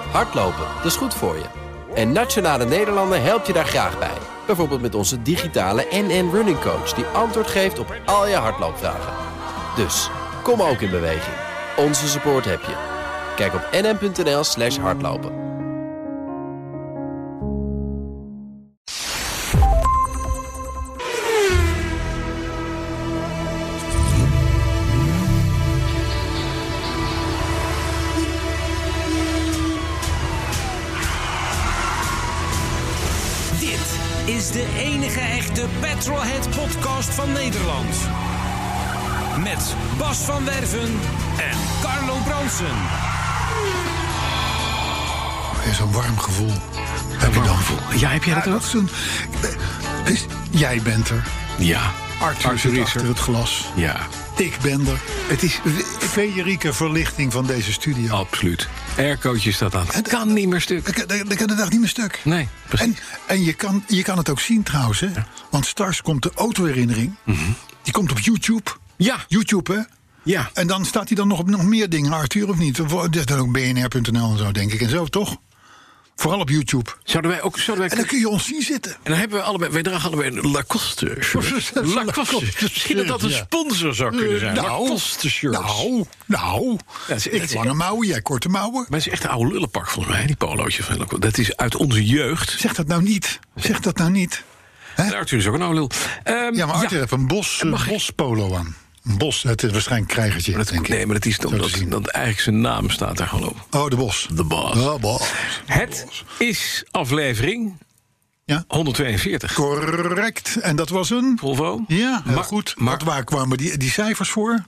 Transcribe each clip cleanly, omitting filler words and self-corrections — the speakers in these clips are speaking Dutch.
Hardlopen, dat is goed voor je. En Nationale Nederlanden helpt je daar graag bij. Bijvoorbeeld met onze digitale NN Running Coach... die antwoord geeft op al je hardloopvragen. Dus, kom ook in beweging. Onze support heb je. Kijk op nn.nl/hardlopen. Is de enige echte Petrolhead-podcast van Nederland. Met Bas van Werven en Carlo Bronsen. Er is een warm gevoel. Heb je dan? Ja, heb jij dat ook? Jij bent er. Ja. Arthur zit achter het glas. Ja. Ik ben er. Het is feerieke verlichting van deze studio. Absoluut. Aircootje staat aan. Het kan niet meer stuk. Dat kan de dag niet meer stuk. Nee, precies. En je kan het ook zien trouwens, hè? Ja. Want straks komt de autoherinnering. Mm-hmm. Die komt op YouTube. Ja. YouTube, hè? Ja. En dan staat hij dan nog op nog meer dingen, Arthur, of niet? Dat is dan ook bnr.nl en zo, denk ik. En zo, toch? Vooral op YouTube. Zouden wij en dan kun je ons zien zitten. En dan hebben wij dragen allebei een Lacoste shirt. Lacoste. Misschien dat een sponsor zou kunnen zijn. Lacoste shirts. Nou. Ik lange mouwen, jij korte mouwen. Maar het is echt een oude lullenpak volgens mij, die polootjes. Dat is uit onze jeugd. Zeg dat nou niet. En Arthur is ook een oude lul. Ja, maar Arthur heeft een bospolo aan. Een bos, het is waarschijnlijk krijgertje, denk ik. Nee, maar dat is dat eigenlijk zijn naam staat daar gewoon op. Oh, de Bos. De Bos. Oh, Bos. Het is aflevering 142. Correct. En dat was een... Volvo. Ja, heel goed. Maar waar kwamen die cijfers voor?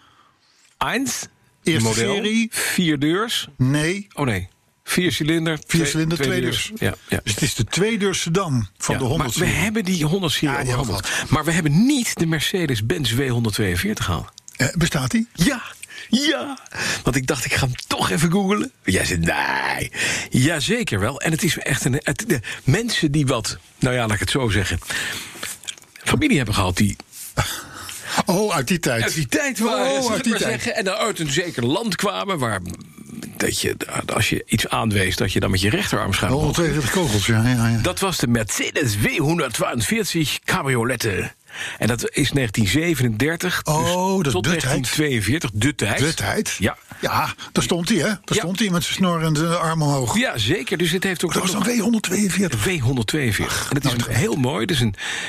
1. Eerste model, serie. 4 deurs. Nee. Oh nee. 4 cilinder. 4 cilinder, 2 deurs. Ja. Dus het is de 2-deurs sedan van de 100 serie. Maar we hebben die 100 serie behandeld. Maar we hebben niet de Mercedes-Benz W142 gehaald. Bestaat die? Ja. Want ik dacht, ik ga hem toch even googlen. Jij zei, nee. Jazeker wel. En het is echt de mensen die wat... Nou ja, laat ik het zo zeggen. Familie hebben gehad die... Oh, uit die tijd. Uit die tijd waren, uit die tijd. Zeggen. En dan uit een zeker land kwamen waar... Dat je, als je iets aanwees, dat je dan met je rechterarm schuift. 142 kogels, ja. Dat was de Mercedes W142 cabriolette. En dat is 1937. Oh, dus dat tot de 1942. De tijd. De tijd? Ja. Ja, daar stond hij, hè? Daar stond hij met zijn snor en zijn arm omhoog. Ja, zeker. Dus het heeft ook... Dat was een W142. W142. En het is heel mooi. Het is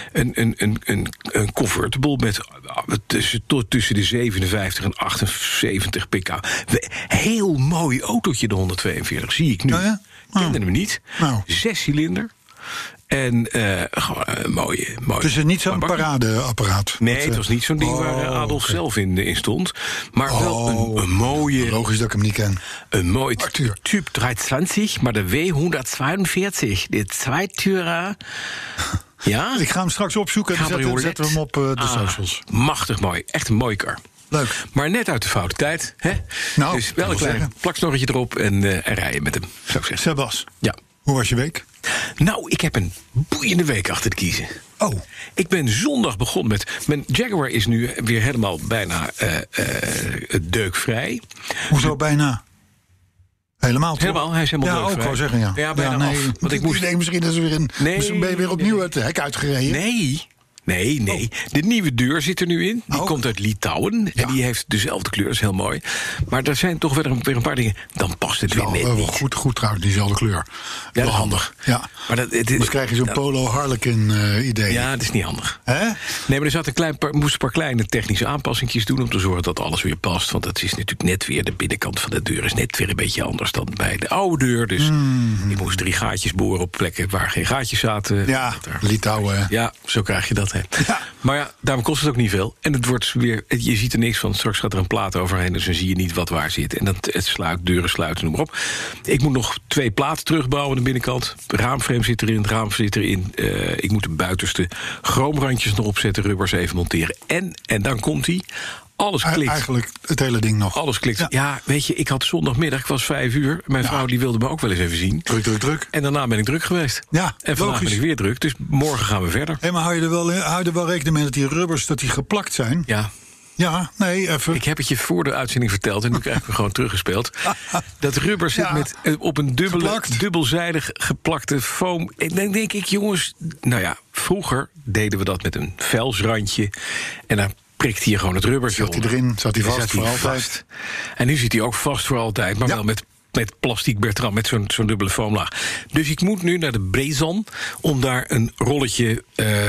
een convertible met tussen de 57 en 78 pk. Heel mooi autootje, de 142. Zie ik nu. Nou ja? Kende hem niet. 6 cilinder. En gewoon een mooie. Dus het is niet zo'n paradeapparaat? Nee, het was niet zo'n ding waar Adolf zelf in stond. Maar wel een mooie... Logisch dat ik hem niet ken. Een mooi Typ 320, maar de W142. De zweitürer. Ja? Ik ga hem straks opzoeken en zetten we hem op de socials. Machtig mooi. Echt een mooie kar. Leuk. Maar net uit de foute tijd. Hè? Nou, dus wel een klein plaksnorretje erop en rijden met hem, zou ik zeggen. Sebas, ja. Hoe was je week? Nou, ik heb een boeiende week achter de kiezen. Oh. Ik ben zondag begonnen met... Mijn Jaguar is nu weer helemaal bijna deukvrij. Hoezo bijna? Helemaal toch? Helemaal, hij is helemaal deukvrij. Ja, ook wel zeggen, ja. Ja, bijna af. Want ik moest... misschien is er weer ben je weer opnieuw het hek uitgereden. Nee. De nieuwe deur zit er nu in. Die komt uit Litouwen. En die heeft dezelfde kleur. Dat is heel mooi. Maar er zijn toch weer een paar dingen... Dan past het weer net niet. Goed trouwens, diezelfde kleur. Ja, wel handig. Ja. Maar dan krijg je zo'n Polo Harlequin idee. Ja, dat is niet handig. Hè? Nee, maar er moest een paar kleine technische aanpassingjes doen... om te zorgen dat alles weer past. Want het is natuurlijk net weer... De binnenkant van de deur is net weer een beetje anders dan bij de oude deur. Dus ik moest 3 gaatjes boren op plekken waar geen gaatjes zaten. Ja, Litouwen. Ja, zo krijg je dat. Ja. Maar ja, daarom kost het ook niet veel. En het wordt weer, je ziet er niks van. Straks gaat er een plaat overheen, dus dan zie je niet wat waar zit. En deuren sluiten, noem maar op. Ik moet nog 2 platen terugbouwen aan de binnenkant. De raamframe zit erin, het raam zit erin. Ik moet de buitenste chroomrandjes nog opzetten, rubbers even monteren. En dan komt hij. Alles klikt. Eigenlijk het hele ding nog. Alles klikt. Ja, weet je, ik had zondagmiddag, ik was 5 uur. Mijn vrouw die wilde me ook wel eens even zien. Druk. En daarna ben ik druk geweest. Ja, en vandaag ben ik weer druk, dus morgen gaan we verder. Maar hou je er wel rekening mee dat die rubbers dat die geplakt zijn? Ja. Ja, nee, even. Ik heb het je voor de uitzending verteld en nu krijg ik hem gewoon teruggespeeld. Dat rubber zit op een dubbelzijdig geplakte foam. En dan denk ik, jongens, nou ja, vroeger deden we dat met een velsrandje. En dan prikt hij gewoon het rubber. Zat hij erin, zat hij vast voor altijd. En nu zit hij ook vast voor altijd, maar wel met plastiek Bertrand, met zo'n dubbele foamlaag. Dus ik moet nu naar de Brezon om daar een rolletje,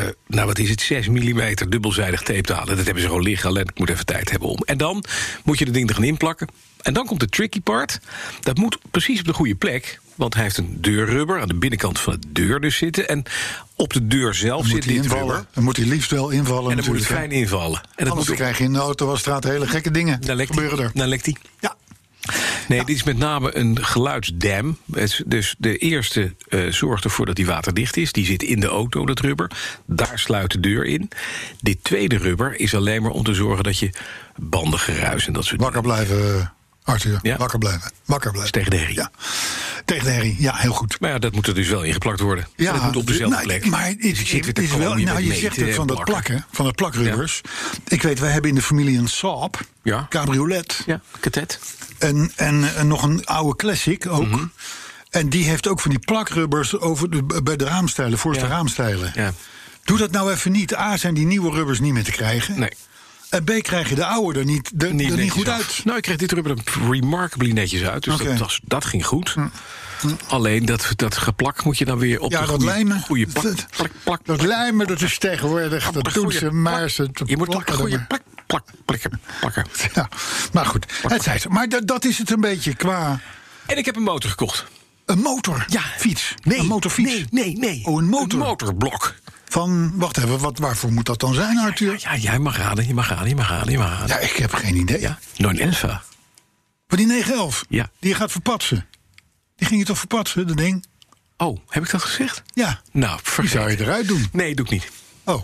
6 mm dubbelzijdig tape te halen. Dat hebben ze gewoon liggen, alleen ik moet even tijd hebben om. En dan moet je de ding er gaan inplakken. En dan komt de tricky part. Dat moet precies op de goede plek, want hij heeft een deurrubber aan de binnenkant van de deur dus zitten. En op de deur zelf zit dit rubber. Dan moet hij liefst wel invallen. En dan moet het fijn invallen. En anders krijg je in de autostraat hele gekke dingen. Dan lekt hij. Ja. Nee, dit is met name een geluidsdam. Dus de eerste zorgt ervoor dat die waterdicht is. Die zit in de auto, dat rubber. Daar sluit de deur in. Dit tweede rubber is alleen maar om te zorgen dat je bandengeruis en dat soort dingen. Wakker blijven, Arthur. Ja? Wakker blijven. Dus tegen de herrie. Ja. Tegen de herrie, ja, heel goed. Maar ja, dat moet er dus wel ingeplakt worden. Ja, dat moet op dezelfde plek. Maar het is wel, je zegt het van dat plakken, van het plakrubbers. Ja. Ik weet, wij hebben in de familie een Saab, cabriolet. Ja, katet. En nog een oude classic ook. Mm-hmm. En die heeft ook van die plakrubbers bij de raamstijlen, voorste raamstijlen. Ja. Doe dat nou even niet. A, zijn die nieuwe rubbers niet meer te krijgen. Nee. En B, krijg je de oude er niet goed uit. Nou, ik kreeg dit rubber er remarkably netjes uit. Dus dat ging goed. Alleen dat geplak moet je dan weer op de goede plak. Dat lijmen, dat is tegenwoordig. Dat doen ze, maar je moet een goede plakken. Ja, maar goed, het zij zo. Maar dat is het een beetje qua. En ik heb een motor gekocht. Een motor? Ja. Fiets? Nee. Een motorfiets? Nee. Oh, een motor? Een motorblok. Wacht even, waarvoor moet dat dan zijn, Arthur? Ja, jij mag raden, je mag raden. Ja, ik heb geen idee. Ja, 911. Voor die 911? Ja. Die je gaat verpatsen. Die ging je toch verpatsen, dat ding? Oh, heb ik dat gezegd? Ja. Nou, vergeet. Die zou je eruit doen. Nee, doe ik niet. Oh.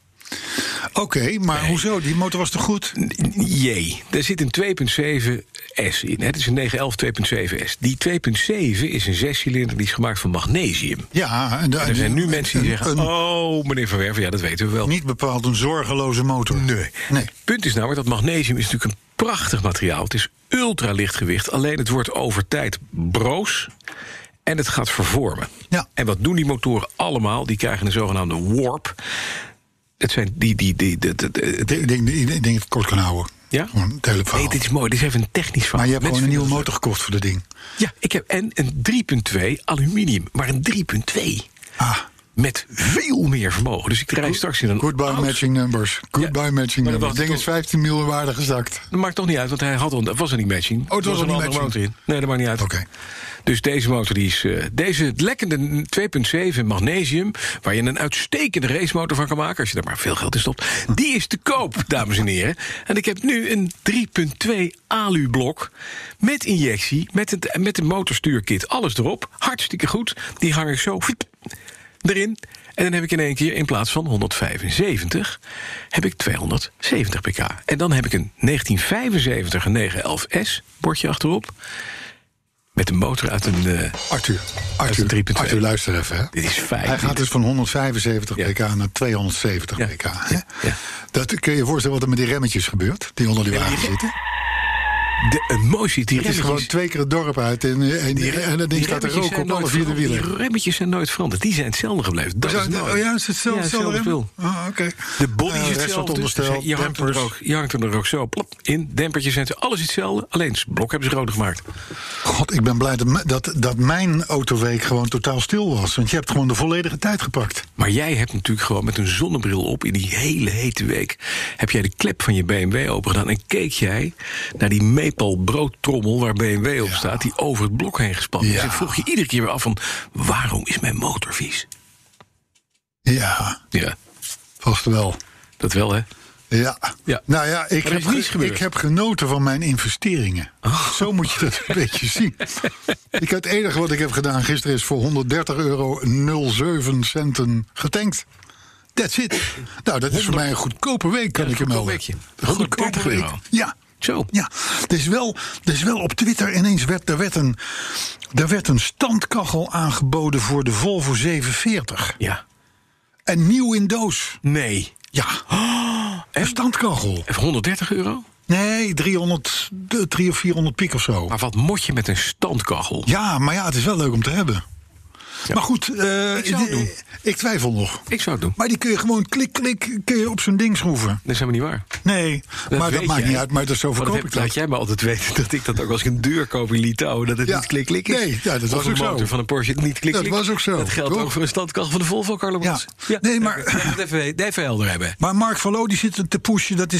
Oké, maar hoezo? Die motor was toch goed? Jee, er zit een 2.7S in. Het is een 911 2.7S. Die 2.7 is een 6-cilinder, die is gemaakt van magnesium. Ja, en er zijn nu mensen die zeggen, meneer Van Werven, ja, dat weten we wel. Niet bepaald een zorgeloze motor. Nee. Punt is namelijk dat magnesium is natuurlijk een prachtig materiaal. Het is ultra lichtgewicht, alleen het wordt over tijd broos. En het gaat vervormen. Ja. En wat doen die motoren allemaal? Die krijgen een zogenaamde warp. Het zijn Ik denk dat het kort kan houden. Ja? Nee, dit is mooi. Dit is even een technisch verhaal. Maar je hebt gewoon een nieuwe motor gekocht voor dat ding. Ja, ik heb een 3.2 aluminium. Maar een 3.2. Met veel meer vermogen. Dus ik rijd straks in een Goodbye matching numbers. Goodbye matching numbers. Het ding is 15 miljoen waarde gezakt. Dat maakt toch niet uit, want het was er niet matching. Oh, het was er niet matching. Motor in. Nee, dat maakt niet uit. Oké. Dus deze motor die is deze lekkende 2.7 magnesium, waar je een uitstekende racemotor van kan maken, als je daar maar veel geld in stopt, die is te koop, dames en heren. En ik heb nu een 3.2 alublok met injectie, met een motorstuurkit, alles erop. Hartstikke goed. Die hang ik zo erin. En dan heb ik in één keer in plaats van 175 heb ik 270 pk. En dan heb ik een 1975 911S bordje achterop. Met een motor uit een Arthur, luister even. Hè. Dit is fijn. Hij gaat dus van 175 pk naar 270 pk. Hè? Ja. Dat kun je je voorstellen wat er met die remmetjes gebeurt, die onder die wagen zitten. De emotie, die het is gewoon 2 keer het dorp uit en dat ding staat er rook op alle 4 wielen. Die remmetjes zijn nooit veranderd. Die zijn hetzelfde gebleven. Dat is oh ja, is het hetzelfde spul. Okay. De body is hetzelfde. Je hangt er ook zo plop in. Dempertjes zijn alles hetzelfde. Alleen het blok hebben ze rood gemaakt. God, ik ben blij dat mijn autoweek gewoon totaal stil was. Want je hebt gewoon de volledige tijd gepakt. Maar jij hebt natuurlijk gewoon met een zonnebril op in die hele hete week, heb jij de klep van je BMW open gedaan en keek jij naar die Maple broodtrommel waar BMW op staat, die over het blok heen gespannen is. En vroeg je iedere keer weer af van, waarom is mijn motor vies? Ja. Vast wel. Dat wel, hè? Ja. Nou ja, ik heb genoten van mijn investeringen. Zo moet je dat een beetje zien. Het enige wat ik heb gedaan gisteren is voor €130,07 getankt. That's it. Nou, dat is voor mij een goedkope week, kan ik je melden. Een goedkope week. Ja. Zo. Ja, er is wel op Twitter ineens werd een standkachel aangeboden voor de Volvo 740. Ja. En nieuw in doos. Nee. Ja. Een standkachel. Even €130? Nee, 300 of 400 piek of zo. Maar wat moet je met een standkachel? Ja, maar ja, het is wel leuk om te hebben. Ja. Maar goed, ik twijfel nog. Ik zou het doen. Maar die kun je gewoon klik kun je op zo'n ding schroeven. Dat is helemaal niet waar. Nee, maar dat maakt niet uit. Maar dat is zo verkoop ik dat. Laat jij me altijd weten dat ik dat ook als ik een deur koop in Litouwen, dat het niet klik is. Nee, ja, dat was ook zo. De motor van een Porsche niet klik. Dat was ook zo. Dat geldt ook voor een standkachel van de Volvo, Carlo Brands. Ja. Nee, maar even helder hebben. Maar Mark van Loo die zit te pushen. Dat is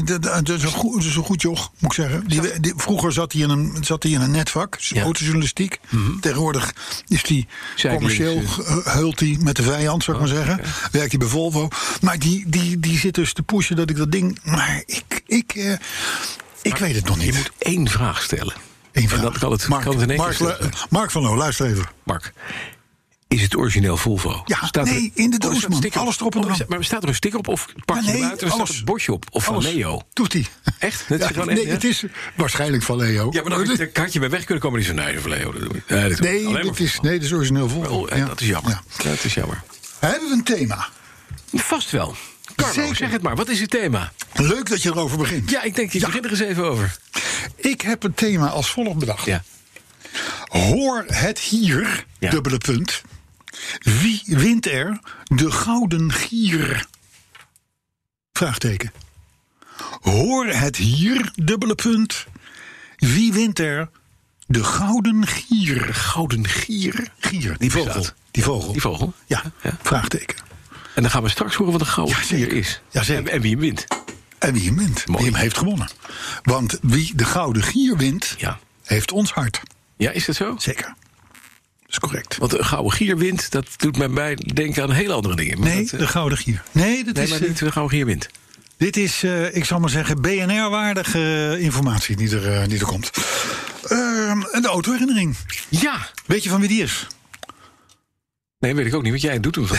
zo'n goed joch, moet ik zeggen. Vroeger zat hij in een netvak, autojournalistiek. Tegenwoordig is hij commercieel, heult hij met de vijand, zou ik maar zeggen. Werkt hij bij Volvo. Maar die zit dus te pushen dat ik dat ding... Maar ik weet het nog niet. Je moet 1 vraag stellen. Eén vraag. En dat kan het in één keer stellen. Mark van Loo, luister even. Mark, is het origineel Volvo? Ja, in de doos, man. Alles erop en eraan. Maar staat er een sticker op of pak je hem uit en staat er een bordje op? Of van Leo? Doet hij. Echt? Het is waarschijnlijk van Leo. Ja, maar dan had je bij weg kunnen komen die zo nee, van Leo. Dit is origineel Volvo. Dat is jammer. Ja. Dat is jammer. Hebben we een thema? Vast wel. Carlo, zeg het maar. Wat is het thema? Leuk dat je erover begint. Ja, ik denk, je begint er eens even over. Ik heb het thema als volgt bedacht. Ja. Hoor het hier, dubbele punt. Wie wint er de gouden gier? Vraagteken. Hoor het hier, dubbele punt. Wie wint er de gouden gier? De gouden gier? Gier, die vogel. Die vogel? Ja, vraagteken. En dan gaan we straks horen wat een gouden gier is. Ja, zeker. En wie hem wint. Wie hem heeft gewonnen. Want wie de gouden gier wint, heeft ons hart. Ja, is dat zo? Zeker. Dat is correct. Want een gouden gier wint, dat doet mij bij denken aan hele andere dingen. Maar nee, de gouden gier. Nee, maar niet de gouden gier wint. Dit is, ik zal maar zeggen, BNR-waardige informatie die er komt. De auto-herinnering. Ja. Weet je van wie die is? Nee, weet ik ook niet, want jij doet hem van.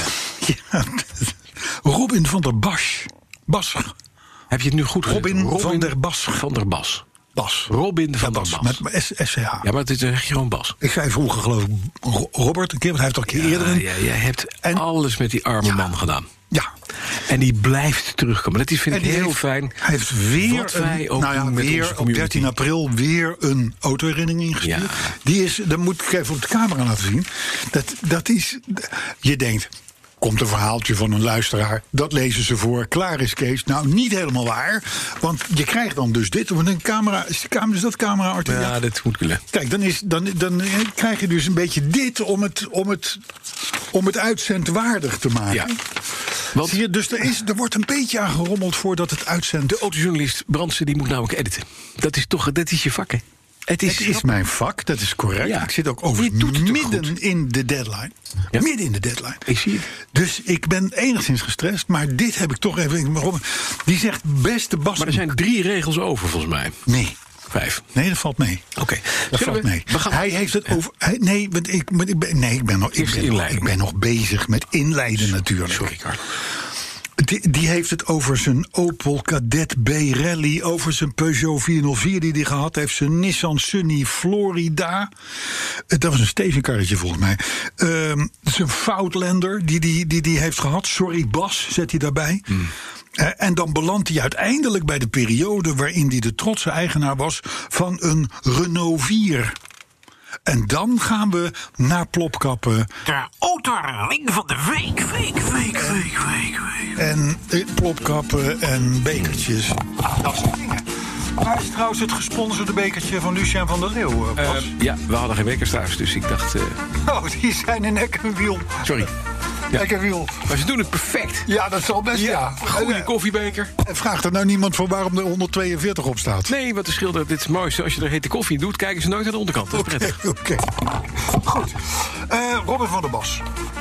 Robin van der Bas. Heb je het nu goed gezegd? Robin van der Bas. Van der Bas. Bas. Robin van der Bas. Met SCH. Ja, maar het is gewoon Bas. Ik zei vroeger geloof ik Robert een keer, want hij heeft al een keer eerder... Ja, jij hebt alles met die arme man gedaan. Ja. En die blijft terugkomen. Dat vind ik heel fijn. Hij heeft weer op 13 april weer een auto-herinnering ingestuurd. Ja. Die is, dat moet ik even op de camera laten zien. Dat is, je denkt, komt een verhaaltje van een luisteraar, dat lezen ze voor, klaar is Kees. Nou, niet helemaal waar, want je krijgt dan dus dit. Op een camera, is dat camera, Arthur? Ja, dat moet kunnen. Kijk, dan krijg je dus een beetje dit om het uitzendwaardig te maken. Ja. Want, zie je, dus er wordt een beetje aan gerommeld voordat het uitzendt. De autojournalist Brandsen die moet namelijk editen. Dat is je vak, hè? Het is mijn vak, dat is correct. Ja. Ik zit ook midden in de deadline. Ja? Midden in de deadline. Ik zie het. Dus ik ben enigszins gestrest, maar dit heb ik toch even... Die zegt, beste Bas... Maar er zijn 3 regels over, volgens mij. Nee. 5. Nee, dat valt mee. Oké. Dat valt mee. Hij heeft het over... Ik ben nog bezig met inleiden natuurlijk. Sorry, Carlo. Die heeft het over zijn Opel Kadett B Rally, over zijn Peugeot 404 die hij gehad heeft, zijn Nissan Sunny Florida. Dat was een stationkarretje volgens mij. Zijn Foutlander die heeft gehad. Sorry Bas, zet hij daarbij. En dan belandt hij uiteindelijk bij de periode waarin hij de trotse eigenaar was van een Renault 4. En dan gaan we naar Plopkappen. De autoherinnering van de week. En Plopkappen en bekertjes. Dat soort dingen. Waar is trouwens het gesponsorde bekertje van Lucien van der Leeuw? Ja, we hadden geen bekers thuis, dus ik dacht... Oh, die zijn in nek en wiel. Sorry. Ja. Lekkerwiel. Maar ze doen het perfect. Ja, dat zal best, ja. Goede koffiebeker. En vraagt er nou niemand voor waarom er 142 op staat? Nee, wat de schilder, dit is mooi. Als je er hete koffie in doet, kijken ze nooit aan de onderkant. Dat is prettig. Oké. Goed. Robin van der Bas.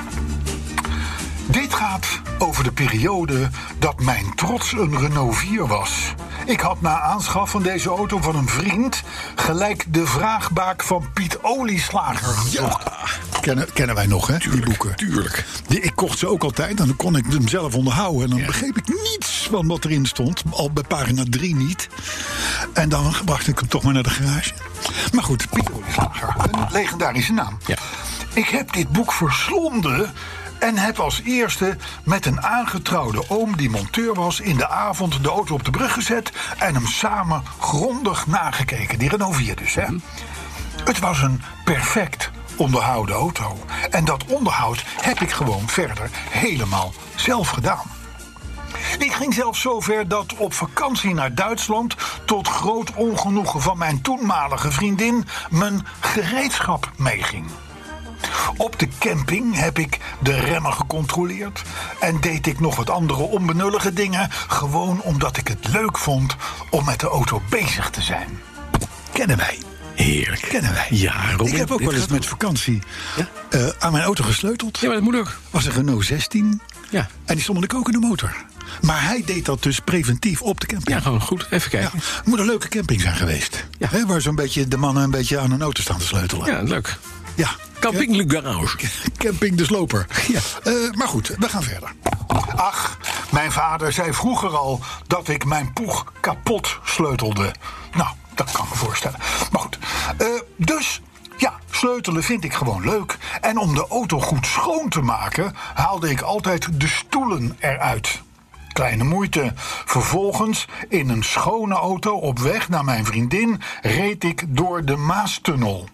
Dit gaat over de periode dat mijn trots een Renault 4 was. Ik had na aanschaf van deze auto van een vriend gelijk de vraagbaak van Piet Olieslager gezocht. Ja. Kennen wij nog, hè? Tuurlijk, die boeken. Tuurlijk. Ik kocht ze ook altijd en dan kon ik hem zelf onderhouden. En dan begreep ik niets van wat erin stond. Al bij pagina 3 niet. En dan bracht ik hem toch maar naar de garage. Maar goed, Piet Olieslager, een legendarische naam. Ja. Ik heb dit boek verslonden En heb als eerste met een aangetrouwde oom die monteur was in de avond de auto op de brug gezet en hem samen grondig nagekeken. Die Renault 4 dus, hè. Het was een perfect onderhouden auto. En dat onderhoud heb ik gewoon verder helemaal zelf gedaan. Ik ging zelfs zover dat op vakantie naar Duitsland tot groot ongenoegen van mijn toenmalige vriendin mijn gereedschap meeging. Op de camping heb ik de remmen gecontroleerd en deed ik nog wat andere onbenullige dingen, gewoon omdat ik het leuk vond om met de auto bezig te zijn. Kennen wij. Heerlijk. Kennen wij. Ja, Robin, ik heb ook wel eens met vakantie aan mijn auto gesleuteld. Ja, maar dat moet ook. Was een Renault 16. Ja. En die stond in de kokende motor. Maar hij deed dat dus preventief op de camping. Ja, gewoon goed. Even kijken. Ja, het moet een leuke camping zijn geweest. Ja. Hè, waar zo'n beetje de mannen een beetje aan hun auto staan te sleutelen. Ja, leuk. Ja. Camping Le Garage. Camping de Sloper. Ja. Maar goed, we gaan verder. Ach, mijn vader zei vroeger al dat ik mijn poeg kapot sleutelde. Nou, dat kan ik me voorstellen. Maar goed, dus ja, sleutelen vind ik gewoon leuk. En om de auto goed schoon te maken, haalde ik altijd de stoelen eruit. Kleine moeite. Vervolgens, in een schone auto op weg naar mijn vriendin, reed ik door de Maastunnel.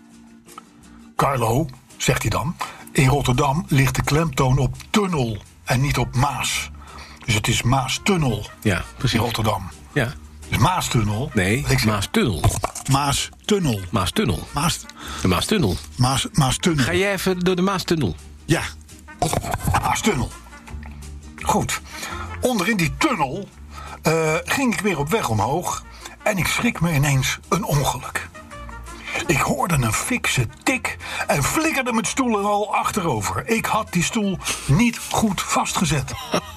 Carlo, zegt hij dan, in Rotterdam ligt de klemtoon op tunnel en niet op Maas. Dus het is Maastunnel, Ja, precies. in Rotterdam. Ja. Dus Maastunnel. Nee, Maastunnel. Maastunnel. Maastunnel. De Maastunnel. Maastunnel. Ga jij even door de Maastunnel? Ja. Maastunnel. Goed. Onderin die tunnel ging ik weer op weg omhoog en ik schrik me ineens een ongeluk. Ik hoorde een fikse tik en flikkerde mijn stoel er al achterover. Ik had die stoel niet goed vastgezet.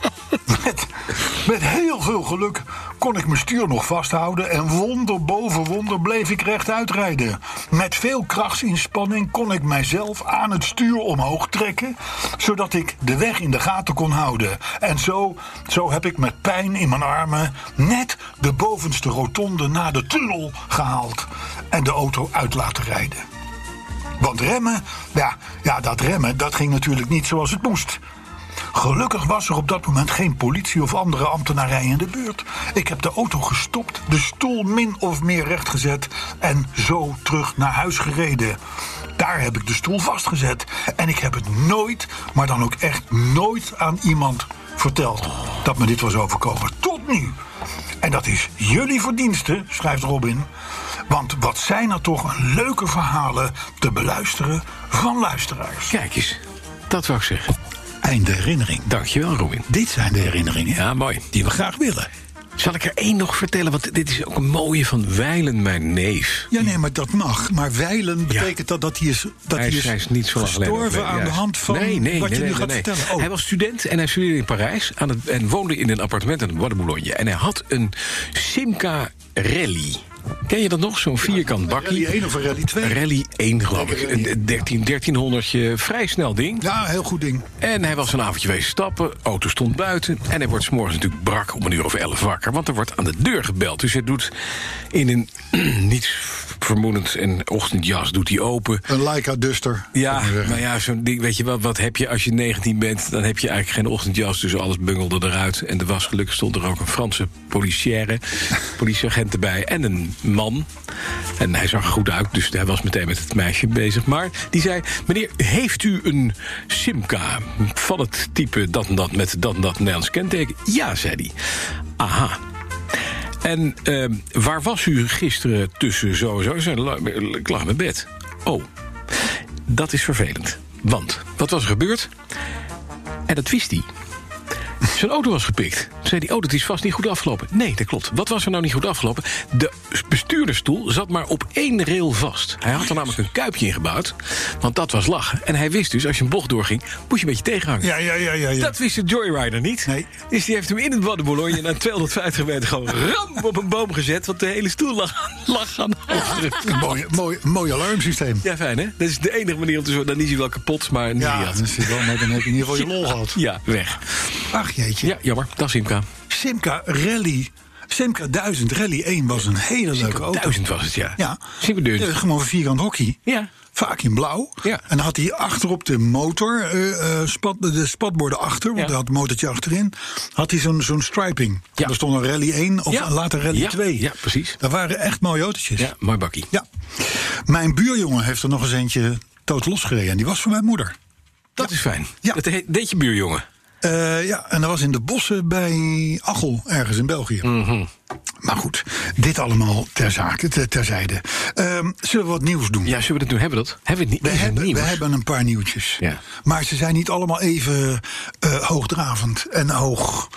Met heel veel geluk kon ik mijn stuur nog vasthouden en wonder boven wonder bleef ik rechtuit rijden. Met veel krachtsinspanning kon ik mijzelf aan het stuur omhoog trekken, zodat ik de weg in de gaten kon houden. En zo heb ik met pijn in mijn armen net de bovenste rotonde naar de tunnel gehaald en de auto uit laten rijden. Want remmen, dat remmen, dat ging natuurlijk niet zoals het moest. Gelukkig was er op dat moment geen politie of andere ambtenarij in de buurt. Ik heb de auto gestopt, de stoel min of meer rechtgezet en zo terug naar huis gereden. Daar heb ik de stoel vastgezet en ik heb het nooit, maar dan ook echt nooit aan iemand verteld dat me dit was overkomen. Tot nu. En dat is jullie verdienste, schrijft Robin. Want wat zijn er toch een leuke verhalen te beluisteren van luisteraars. Kijk eens, dat wou ik zeggen. Einde herinnering. Dankjewel, Robin. Dit zijn de herinneringen, Ja, mooi. die we graag willen. Zal ik er één nog vertellen? Want dit is ook een mooie van Wijlen, mijn neef. Ja, nee, maar dat mag. Maar wijlen betekent dat hij is niet zo lang gestorven aan de hand van wat je nu gaat vertellen. Oh. Hij was student en hij studeerde in Parijs en woonde in een appartement in Bois de Boulogne. En hij had een Simca Rally. Ken je dat nog? Zo'n vierkant bakkie. Rally 1 of een Rally 2? Rally 1, geloof ik. Een 1300-je, vrij snel ding. Ja, heel goed ding. En hij was een avondje wezen stappen, auto stond buiten. En hij wordt 's morgens natuurlijk brak om 11:00 wakker. Want er wordt aan de deur gebeld. Dus hij doet in een niets vermoedend en ochtendjas doet hij open. Een Leica Duster. Ja, maar ja, zo'n ding, weet je wel, wat heb je als je 19 bent? Dan heb je eigenlijk geen ochtendjas, dus alles bungelde eruit. En er was gelukkig stond er ook een Franse politieagent erbij en een man. En hij zag er goed uit, dus hij was meteen met het meisje bezig. Maar die zei, meneer, heeft u een Simca van het type dat en dat met dat en dat Nederlands kenteken? Ja, zei hij. Aha. En waar was u gisteren tussen sowieso? Ik lag in mijn bed. Oh, dat is vervelend. Want, wat was er gebeurd? En dat wist hij. Zijn auto was gepikt. Zei die, dat is vast niet goed afgelopen. Nee, dat klopt. Wat was er nou niet goed afgelopen? De bestuurdersstoel zat maar op 1 rail vast. Hij had er namelijk een kuipje in gebouwd. Want dat was lachen. En hij wist dus, als je een bocht doorging, moest je een beetje tegenhangen. Ja. Dat wist de Joyrider niet. Nee. Dus die heeft hem in het Bois de Boulogne en aan 250 meter gewoon ram op een boom gezet. Want de hele stoel lag aan de Mooi alarmsysteem. Ja, fijn hè? Dat is de enige manier om te zorgen. Dan is hij wel kapot, maar niet Ja, had. dan heb je in ieder geval je lol gehad. Ja, weg. Ach jeetje. Ja, jammer. Dag Simca. Simca Rally Simca 1000 Rally 1 was een hele leuke auto. 1000 was het, ja. Ja, Simca gewoon een vierkant hockey. Ja. Vaak in blauw. Ja. En dan had hij achterop de motor, de spatborden achter, want hij had een motortje achterin, had hij zo'n striping. Ja. Er stond een Rally 1 of later Rally 2. Ja, precies. Dat waren echt mooie autootjes. Ja, mooi bakkie. Ja. Mijn buurjongen heeft er nog eens eentje dood losgereden. En die was van mijn moeder. Dat is fijn. Ja. Dat deed je buurjongen. En dat was in de bossen bij Achel, ergens in België. Mm-hmm. Maar goed, dit allemaal terzijde. Zullen we wat nieuws doen? Ja, zullen we dat doen? Hebben we dat? Hebben we het niet? We hebben een paar nieuwtjes. Ja. Maar ze zijn niet allemaal even hoogdravend en hoog.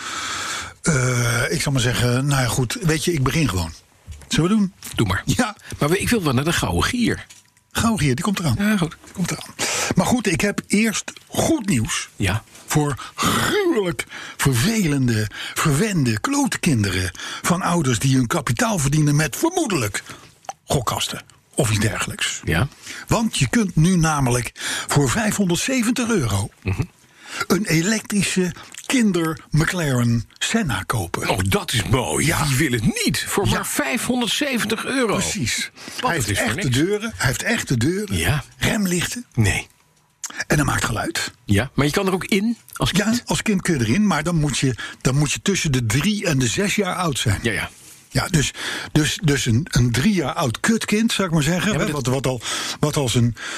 Ik zal maar zeggen, nou ja goed, weet je, ik begin gewoon. Zullen we doen? Doe maar. Ja. Maar ik wil wel naar de Gouden Gier. Gouden Gier, die komt eraan. Ja, goed. Die komt eraan. Maar goed, ik heb eerst goed nieuws. Ja. Voor gruwelijk vervelende, verwende klote kinderen van ouders die hun kapitaal verdienen met vermoedelijk gokkasten of iets dergelijks. Ja. Want je kunt nu namelijk voor €570 een elektrische kinder McLaren Senna kopen. Oh, dat is mooi. Ja. Die wil het niet. Voor maar €570. Precies. Wat, Hij het heeft is voor echte niks. deuren. Hij heeft echte deuren. Ja. Remlichten. Nee. En dat maakt geluid. Ja, maar je kan er ook in als kind? Ja, als kind kun je erin, maar dan moet je tussen de 3 en de 6 jaar oud zijn. Ja, ja. Ja, dus een 3 jaar oud kutkind, zou ik maar zeggen. Ja, maar wat al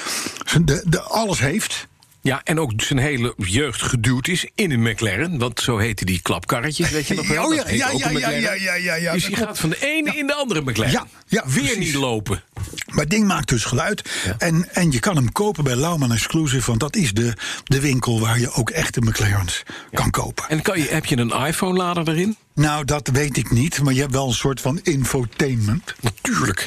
alles heeft. Ja, en ook zijn hele jeugd geduwd is in een McLaren. Want zo heten die klapkarretjes, weet je nog wel? Oh Dat heet ook een McLaren. ja. Dus die gaat van de ene in de andere McLaren. Ja, Weer precies. niet lopen. Maar het ding maakt dus geluid. Ja. En je kan hem kopen bij Lauman Exclusive. Want dat is de winkel waar je ook echte McLaren's kan kopen. En heb je een iPhone-lader erin? Nou, dat weet ik niet. Maar je hebt wel een soort van infotainment. Natuurlijk.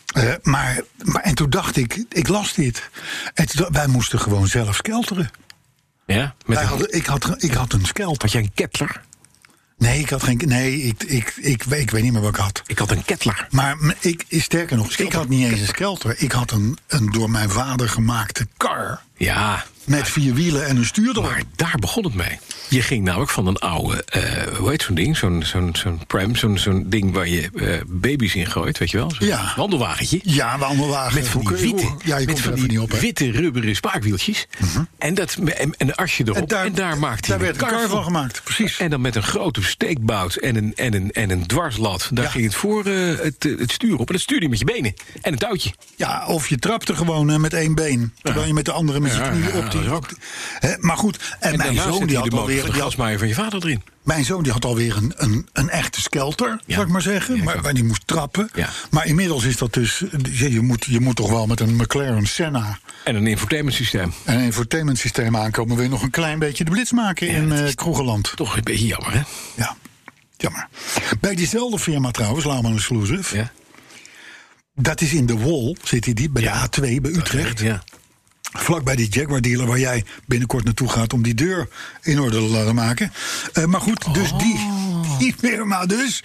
En toen dacht ik las dit. Wij moesten gewoon zelf skelteren. Ja? Ik had een skelter. Had jij een Kettler? Nee, ik had geen. Nee, ik weet niet meer wat ik had. Ik had een Kettler. Maar sterker nog, ik had niet eens een skelter. Ik had een door mijn vader gemaakte kar. Ja. Met 4 wielen en een stuur erop. Maar daar begon het mee. Je ging namelijk van een oude, hoe heet zo'n ding? Zo'n pram, zo'n ding waar je baby's in gooit, weet je wel? Zo'n wandelwagentje. Ja, wandelwagen. Met van die witte rubberen spaakwieltjes. En een asje erop. En daar maakte hij werd een kar van gemaakt, precies. En dan met een grote steekbout en een dwarslat. Daar ging het voor het stuur op. En dat stuurde je met je benen. En een touwtje. Ja, of je trapte gewoon met 1 been. Terwijl je met de andere met je knieën op die. Maar goed, en mijn zoon die had alweer de gasmaaier van je vader erin. Mijn zoon die had alweer een echte skelter, zou ik maar zeggen. Ja, maar die moest trappen. Ja. Maar inmiddels is dat dus. Je moet toch wel met een McLaren Senna En een infotainmentsysteem. en een infotainmentsysteem aankomen. Wil je nog een klein beetje de blitz maken in Kroegeland? Toch een beetje jammer, hè? Ja, jammer. Bij diezelfde firma trouwens, Lauman Exclusive. Ja. Dat is in de Wol, zit die bij de A2 bij Utrecht. Ja. Vlakbij die Jaguar dealer waar jij binnenkort naartoe gaat om die deur in orde te laten maken. Maar goed, dus die firma dus,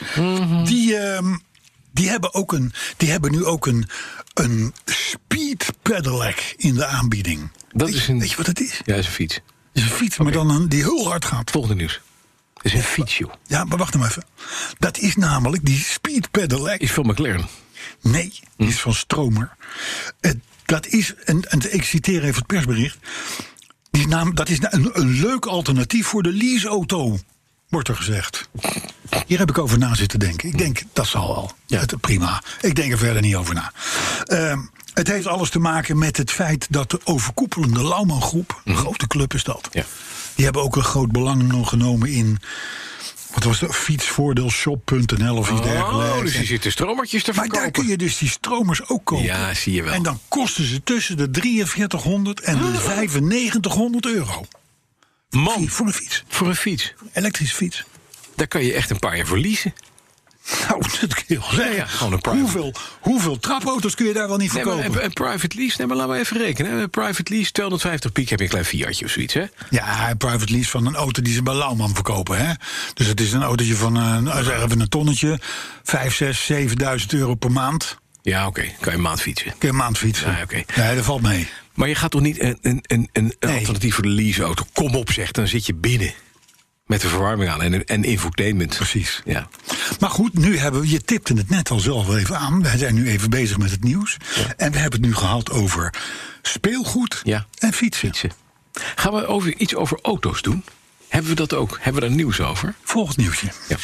die hebben nu ook een speed pedelec in de aanbieding. Weet je wat het is? Ja, dat is een fiets. Het is een fiets, maar dan die heel hard gaat. Volgende nieuws. Dat is een fiets, joh. Ja, maar wacht nou even. Dat is namelijk die speed pedelec. Is van McLaren. Nee, die is van Stromer. Dat is, en ik citeer even het persbericht. Dat is een leuk alternatief voor de leaseauto, wordt er gezegd. Hier heb ik over na zitten denken. Ik denk, dat zal wel. Ja. Prima. Ik denk er verder niet over na. Het heeft alles te maken met het feit dat de overkoepelende Lauman Groep, een grote club is dat, die hebben ook een groot belang genomen in. Wat was dat? Fietsvoordeelshop.nl of iets dergelijks. Dus die zitten stromertjes te verkopen. Maar daar kun je dus die stromers ook kopen. Ja, zie je wel. En dan kosten ze tussen de 4300 en de 9500 euro. Man, voor een fiets. Voor een fiets. Elektrische fiets. Daar kan je echt een paar jaar voor leasen. Nou, dat kun je wel zeggen. Ja, gewoon een private. Hoeveel trapauto's kun je daar wel niet verkopen? Maar een private lease, nee, maar laten we even rekenen. Een private lease, 250 piek, heb je een klein Fiatje of zoiets, hè? Ja, een private lease van een auto die ze bij Lauman verkopen, hè? Dus het is een autootje van een tonnetje. 5, 6, 7000 euro per maand. Ja, oké. Kan je een maand fietsen. Kun je een maand fietsen. Ja, oké. Nee, dat valt mee. Maar je gaat toch niet een alternatief voor de leaseauto? Kom op, zeg, dan zit je binnen. Met de verwarming aan en infotainment. Precies. Ja. Maar goed, je tipte het net al zelf even aan. Wij zijn nu even bezig met het nieuws. Ja. En we hebben het nu gehad over speelgoed en fietsen. Gaan we iets over auto's doen? Hebben we dat ook? Hebben we daar nieuws over? Volgend nieuwsje. Ja.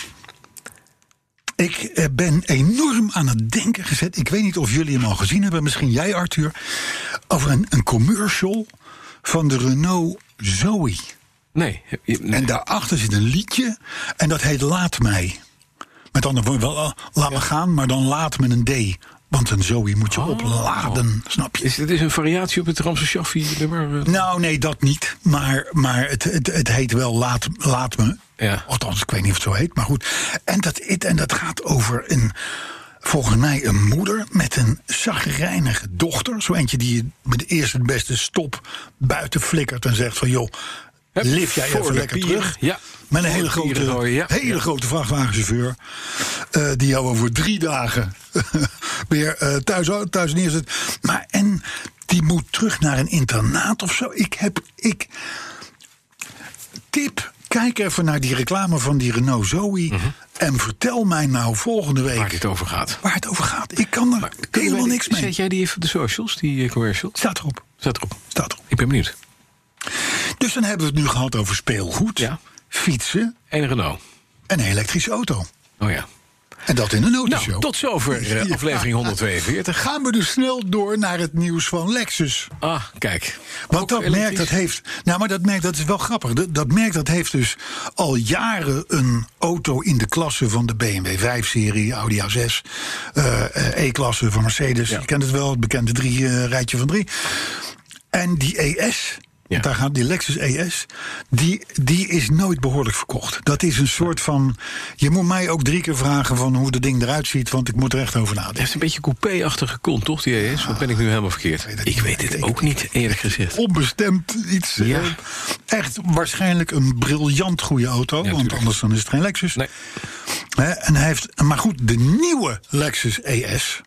Ik ben enorm aan het denken gezet. Ik weet niet of jullie hem al gezien hebben. Misschien jij, Arthur. Over een commercial van de Renault Zoe. Nee. En daarachter zit een liedje. En dat heet Laat Mij. Met andere woorden, wel laat me gaan, maar dan laat met een D. Want een Zoe moet je opladen, snap je? Dit is een variatie op het Ramse Shaffi-nummer? Nou, nee, dat niet. Maar het heet wel Laat Me. Ja. Althans, ik weet niet of het zo heet, maar goed. En dat gaat over volgens mij een moeder met een chagrijnige dochter. Zo eentje die je met de eerste het beste stop buiten flikkert en zegt van, joh, lift jij even lekker terug. Ja. Met een hele grote vrachtwagenchauffeur. Die jou over 3 dagen weer thuis neerzet. En die moet terug naar een internaat of zo. Tip, kijk even naar die reclame van die Renault Zoe. En vertel mij nou volgende week waar het over gaat. Ik kan er helemaal niks mee. Zet jij die even op de socials, die commercial? Staat erop. Ik ben benieuwd. Dus dan hebben we het nu gehad over speelgoed, fietsen en Renault. En een elektrische auto. Oh ja. En dat in een autoshow. Nou, tot zover aflevering 142. Gaan we dus snel door naar het nieuws van Lexus. Ah, kijk. Want dat merk dat heeft... Nou, maar dat merk, dat is wel grappig. Dat merk dat heeft dus al jaren een auto in de klasse van de BMW 5-serie, Audi A6, E-klasse van Mercedes. Je kent het wel, het bekende rijtje van 3. En die ES... Ja. Daar gaat die Lexus ES, die is nooit behoorlijk verkocht. Dat is een soort van... Je moet mij ook 3 keer vragen van hoe dat ding eruit ziet, want ik moet er echt over nadenken. Het heeft een beetje coupé-achtige kont, toch, die ES? Wat ben ik nu helemaal verkeerd? Ik weet het ook niet, eerlijk gezegd. Onbestemd iets. Ja. Echt waarschijnlijk een briljant goede auto, want anders dan is het geen Lexus. Nee. Maar goed, de nieuwe Lexus ES...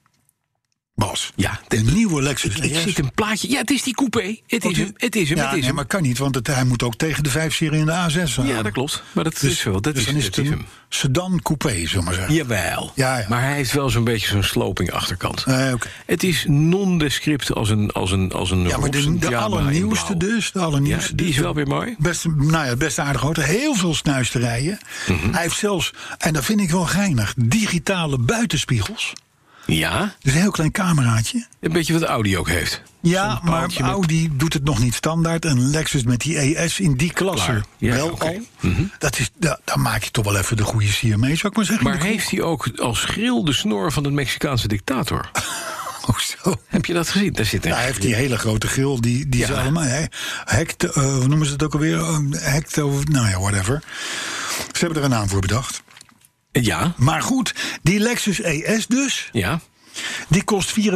Bas. Ja, de nieuwe Lexus ES. Ik zie een plaatje. Ja, het is die coupé. Het is hem. Nee, maar kan niet, want hij moet ook tegen de 5-serie en de A6 aan. Ja, dat klopt. Maar dat is wel. Dat dus dan is het een sedan coupé, zullen we maar zeggen. Jawel. Ja. Maar hij heeft wel zo'n beetje zo'n sloping achterkant. Okay. Het is nondescript als een ja, maar de allernieuwste dus. De allernieuwste. Ja, die is wel weer mooi. Best aardige auto. Heel veel snuisterijen. Hij heeft zelfs, en dat vind ik wel geinig, digitale buitenspiegels. Ja. Dus een heel klein cameraatje. Een beetje wat Audi ook heeft. Ja, maar Audi doet het nog niet standaard. En Lexus met die ES in die klasse wel al. Dan maak je toch wel even de goede sier mee, zou ik maar zeggen. Maar heeft hij ook als grill de snor van de Mexicaanse dictator? Oh, zo. Heb je dat gezien? Daar zit hij heeft die hele grote grill. Die is allemaal... hoe noemen ze het ook alweer? Whatever. Ze hebben er een naam voor bedacht. Ja. Maar goed, die Lexus ES dus. Ja. Die kost €54.500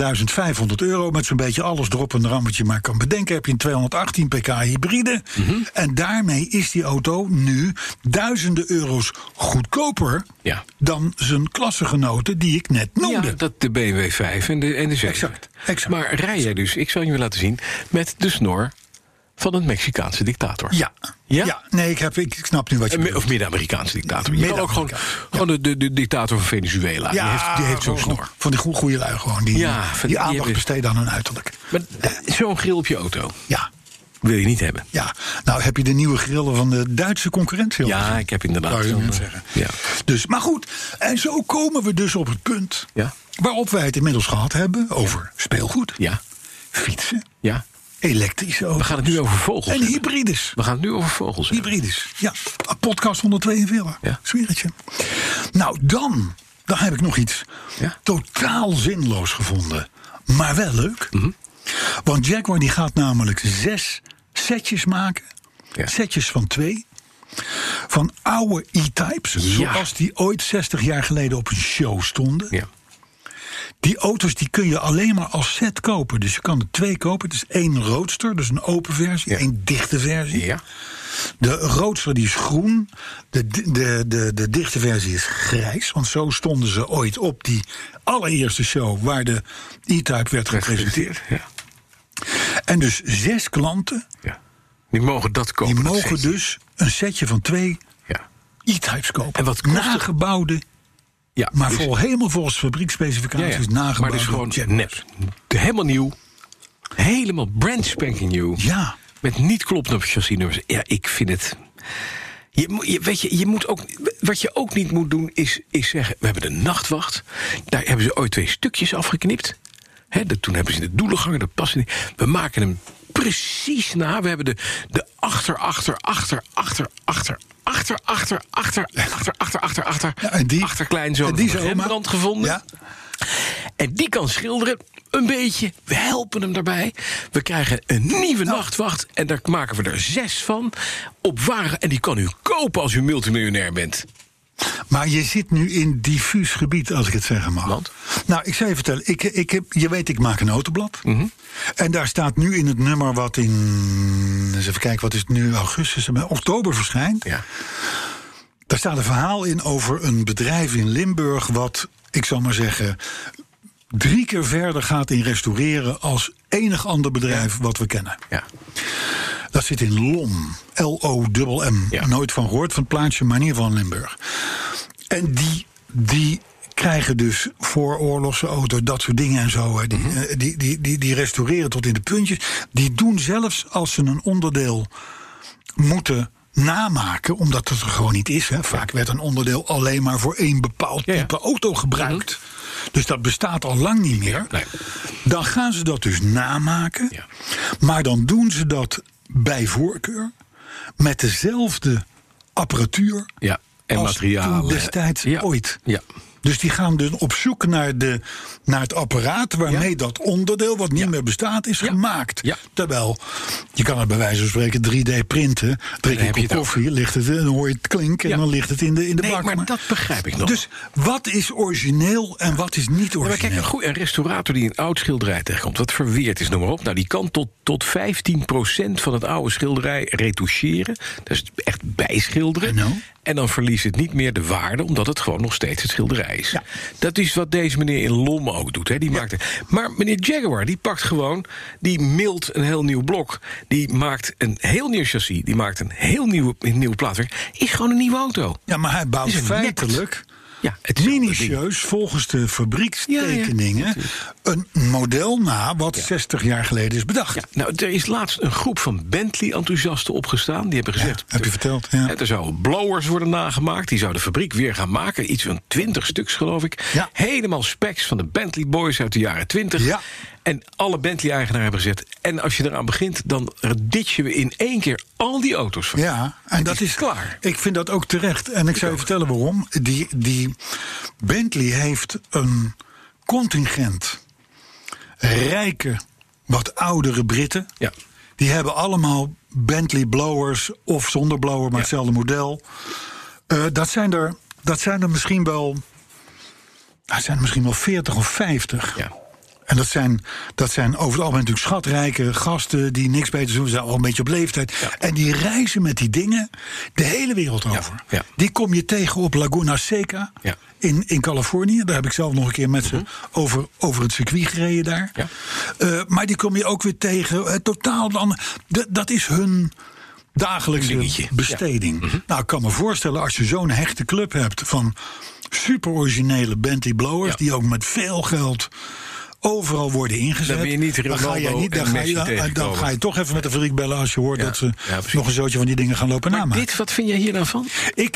met zo'n beetje alles erop en eraan wat je maar kan bedenken. Heb je een 218 pk hybride. En daarmee is die auto nu duizenden euro's goedkoper dan zijn klassegenoten die ik net noemde. Ja, dat de BMW 5 en de 7. Exact. Maar rij jij dus, ik zal je laten zien, met de snor van een Mexicaanse dictator. Ja? Nee, ik snap nu wat je bedoelt. Of Midden-Amerikaanse dictator. Je kan ook gewoon de dictator van Venezuela. Ja, die heeft zo'n snor. Van die goede lui gewoon. Die aandacht besteden aan hun uiterlijk. Maar zo'n grill op je auto. Ja. Wil je niet hebben. Ja. Nou, heb je de nieuwe grillen van de Duitse concurrent? Ja, ik heb inderdaad. Zou je net zeggen. Ja. Dus, maar goed, en zo komen we dus op het punt waarop wij het inmiddels gehad hebben over speelgoed. Ja. Fietsen. Ja. Elektrische auto's. We gaan het nu over vogels en hybrides. We gaan het nu over vogels hybrides. Ja, podcast 142. Ja. Zweertje. Nou, dan heb ik nog iets totaal zinloos gevonden. Maar wel leuk. Want Jaguar die gaat namelijk 6 setjes maken. Ja. Setjes van 2. Van oude E-Types. Zoals die ooit 60 jaar geleden op een show stonden. Ja. Die auto's die kun je alleen maar als set kopen. Dus je kan er 2 kopen. Het is 1 Roadster, dus een open versie. 1 dichte versie. Ja. De Roadster die is groen. De dichte versie is grijs. Want zo stonden ze ooit op die allereerste show waar de E-Type werd gepresenteerd. Ja. En dus 6 klanten. Ja. Die mogen dat kopen. Die mogen dus een setje van 2 E-Types kopen. En wat kost nagebouwde, maar dus, helemaal volgens fabrieksspecificaties nagebouwde. Maar dus gewoon nep. Helemaal nieuw. Helemaal brand spanking nieuw. Ja. Met niet kloppende chassisnummers. Ja, ik vind het... Je moet ook, wat je ook niet moet doen, is zeggen... we hebben de nachtwacht. Daar hebben ze ooit 2 stukjes afgeknipt. Toen hebben ze in de doelengangen, dat past niet. We maken hem precies na. We hebben de achterkleinzoon van Rembrandt gevonden. Ja. En die kan schilderen, een beetje. We helpen hem daarbij. We krijgen een nieuwe nachtwacht. En daar maken we er 6 van. Op wagen. En die kan u kopen als u multimiljonair bent. Maar je zit nu in diffuus gebied, als ik het zeggen mag. Want? Nou, ik zou je vertellen. Je weet, ik maak een autoblad. Mm-hmm. En daar staat nu in het nummer wat in... eens even kijken, wat is het nu? Augustus, oktober verschijnt. Ja. Daar staat een verhaal in over een bedrijf in Limburg... wat, ik zal maar zeggen... 3 keer verder gaat in restaureren als enig ander bedrijf wat we kennen. Ja. Dat zit in LOM. L-O-M-M. Ja. Nooit van gehoord van het plaatsje, maar in ieder geval in Limburg. En die krijgen dus vooroorlogse auto's, dat soort dingen en zo. Die restaureren tot in de puntjes. Die doen zelfs als ze een onderdeel moeten namaken, omdat het er gewoon niet is. Hè. Vaak werd een onderdeel alleen maar voor 1 bepaald type auto gebruikt. Dus dat bestaat al lang niet meer. Nee. Dan gaan ze dat dus namaken. Ja. Maar dan doen ze dat bij voorkeur met dezelfde apparatuur en als materialen toen destijds ooit. Ja. Dus die gaan dus op zoek naar het apparaat waarmee dat onderdeel, wat niet meer bestaat, is gemaakt. Ja. Terwijl, je kan het bij wijze van spreken 3D printen. Drink je een koffie, ligt het, dan hoor je het klinken en dan ligt het in de bak. Maar dat begrijp ik nog. Dus wat is origineel en wat is niet origineel? Maar kijk, een restaurator die een oud schilderij tegenkomt, wat verweerd is, noem maar op. Nou, die kan tot 15% van het oude schilderij retoucheren. Dat is echt bijschilderen. En dan verliest het niet meer de waarde, omdat het gewoon nog steeds het schilderij is. Ja. Dat is wat deze meneer in LOM ook doet. Hè. Die maakt het. Maar meneer Jaguar, die pakt gewoon, die milt een heel nieuw blok. Die maakt een heel nieuw chassis. Die maakt een heel nieuw plaatwerk. Is gewoon een nieuwe auto. Ja, maar hij bouwt feitelijk... Ja, het minutieus, volgens de fabriekstekeningen, een model na wat 60 jaar geleden is bedacht. Ja, nou, er is laatst een groep van Bentley-enthousiasten opgestaan. Die hebben gezegd, heb je verteld. Ja. Er zouden blowers worden nagemaakt. Die zou de fabriek weer gaan maken. Iets van 20 stuks, geloof ik. Ja. Helemaal specs van de Bentley Boys uit de jaren 20. Ja. En alle Bentley-eigenaren hebben gezegd, en als je eraan begint, dan ditchen we in 1 keer al die auto's van. Ja, en dat is klaar. Ik vind dat ook terecht. En ik zou je vertellen waarom. Die Bentley heeft een contingent rijke, wat oudere Britten. Ja. Die hebben allemaal Bentley blowers of zonder blower, maar hetzelfde model. Dat zijn er misschien wel 40 of 50. Ja. En dat zijn over het algemeen natuurlijk schatrijke gasten die niks beter doen. Ze zijn al een beetje op leeftijd. Ja. En die reizen met die dingen de hele wereld over. Ja. Ja. Die kom je tegen op Laguna Seca in Californië. Daar heb ik zelf nog een keer met ze over het circuit gereden daar. Ja. Maar die kom je ook weer tegen. Totaal dan. Dat is hun dagelijkse besteding. Ja. Nou, ik kan me voorstellen, als je zo'n hechte club hebt van super originele Bentley blowers, die ook met veel geld overal worden ingezet. Dan ben je niet dan ga je toch even met de fabriek bellen als je hoort dat ze nog een zootje van die dingen gaan lopen namaken. Wat vind jij hier dan van?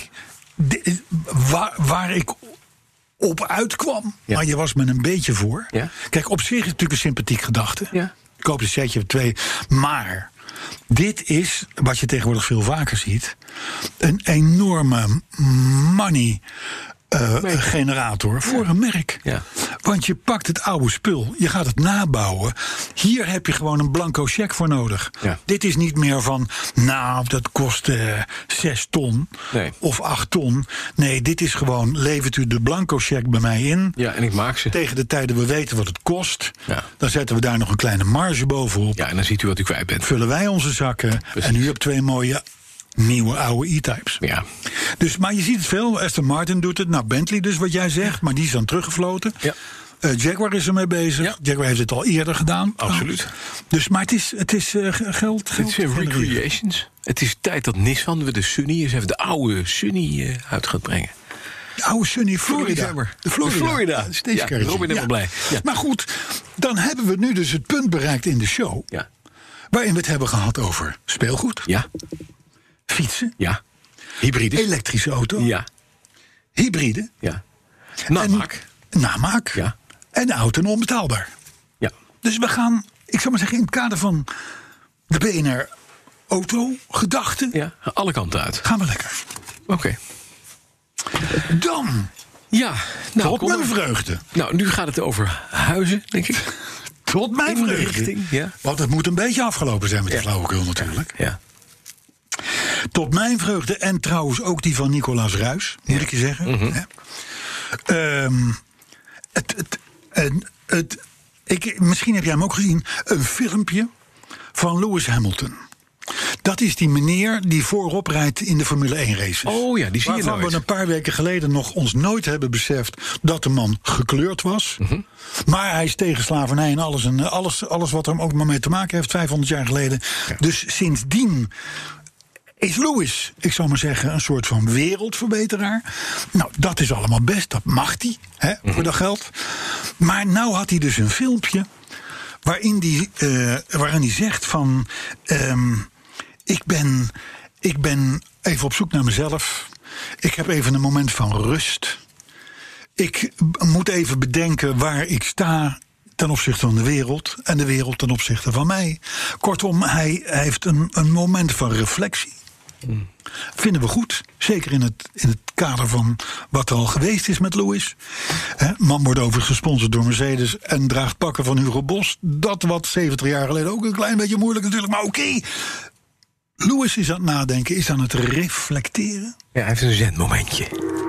Waar ik op uitkwam, maar je was me een beetje voor. Ja? Kijk, op zich is het natuurlijk een sympathiek gedachte. Ja. Ik koop een setje of 2. Maar dit is, wat je tegenwoordig veel vaker ziet, een enorme money generator voor een merk. Ja. Want je pakt het oude spul, je gaat het nabouwen. Hier heb je gewoon een blanco cheque voor nodig. Ja. Dit is niet meer van, nou, dat kost 6 ton of 8 ton. Nee, dit is gewoon, levert u de blanco cheque bij mij in. Ja, en ik maak ze. Tegen de tijden we weten wat het kost. Ja. Dan zetten we daar nog een kleine marge bovenop. Ja, en dan ziet u wat u kwijt bent. Vullen wij onze zakken. Precies. En u hebt 2 mooie nieuwe oude E-Types. Ja. Dus, maar je ziet het veel. Aston Martin doet het. Nou, Bentley dus, wat jij zegt. Maar die is dan teruggefloten. Ja. Jaguar is ermee bezig. Ja. Jaguar heeft het al eerder gedaan. Absoluut. Dus, maar het is geld. Het is recreations. Het is tijd dat Nissan de Sunny eens even de oude Sunny uit gaat brengen. De oude Sunny Florida. De Florida. Steeds Robin is blij. Ja. Maar goed, dan hebben we nu dus het punt bereikt in de show. Ja. Waarin we het hebben gehad over speelgoed. Ja. Fietsen. Ja. Hybrides. Elektrische auto. Ja. Hybride. Ja. Namaak. Namaak. Ja. En de auto onbetaalbaar. Ja. Dus we gaan, ik zou maar zeggen, in het kader van de BNR auto-gedachte. Ja. Alle kanten uit. Gaan we lekker. Oké. Dan. Ja. Nou, Tot mijn vreugde. Nou, nu gaat het over huizen, denk ik. Tot mijn vreugde. Inrichting, ja. Want het moet een beetje afgelopen zijn met die flauwekul natuurlijk. Ja. Tot mijn vreugde en trouwens ook die van Nicolaas Ruijs, moet ik je zeggen. Mm-hmm. Misschien heb jij hem ook gezien. Een filmpje van Lewis Hamilton. Dat is die meneer die voorop rijdt in de Formule 1 races. Oh ja, die zie je waarvan nooit. we een paar weken geleden nog ons nooit hebben beseft dat de man gekleurd was. Mm-hmm. Maar hij is tegen slavernij en alles wat er ook maar mee te maken heeft 500 jaar geleden. Ja. Dus sindsdien is Lewis, ik zou maar zeggen, een soort van wereldverbeteraar. Nou, dat is allemaal best, dat mag hij, voor dat geld. Maar nou had hij dus een filmpje waarin hij zegt van ik ben even op zoek naar mezelf. Ik heb even een moment van rust. Ik moet even bedenken waar ik sta ten opzichte van de wereld en de wereld ten opzichte van mij. Kortom, hij heeft een moment van reflectie. Vinden we goed. Zeker in het kader van wat er al geweest is met Lewis. Man wordt overigens gesponsord door Mercedes en draagt pakken van Hugo Boss. Dat wat 70 jaar geleden ook een klein beetje moeilijk natuurlijk. Maar oké. Lewis is aan het nadenken, is aan het reflecteren. Ja, hij heeft een zenmomentje.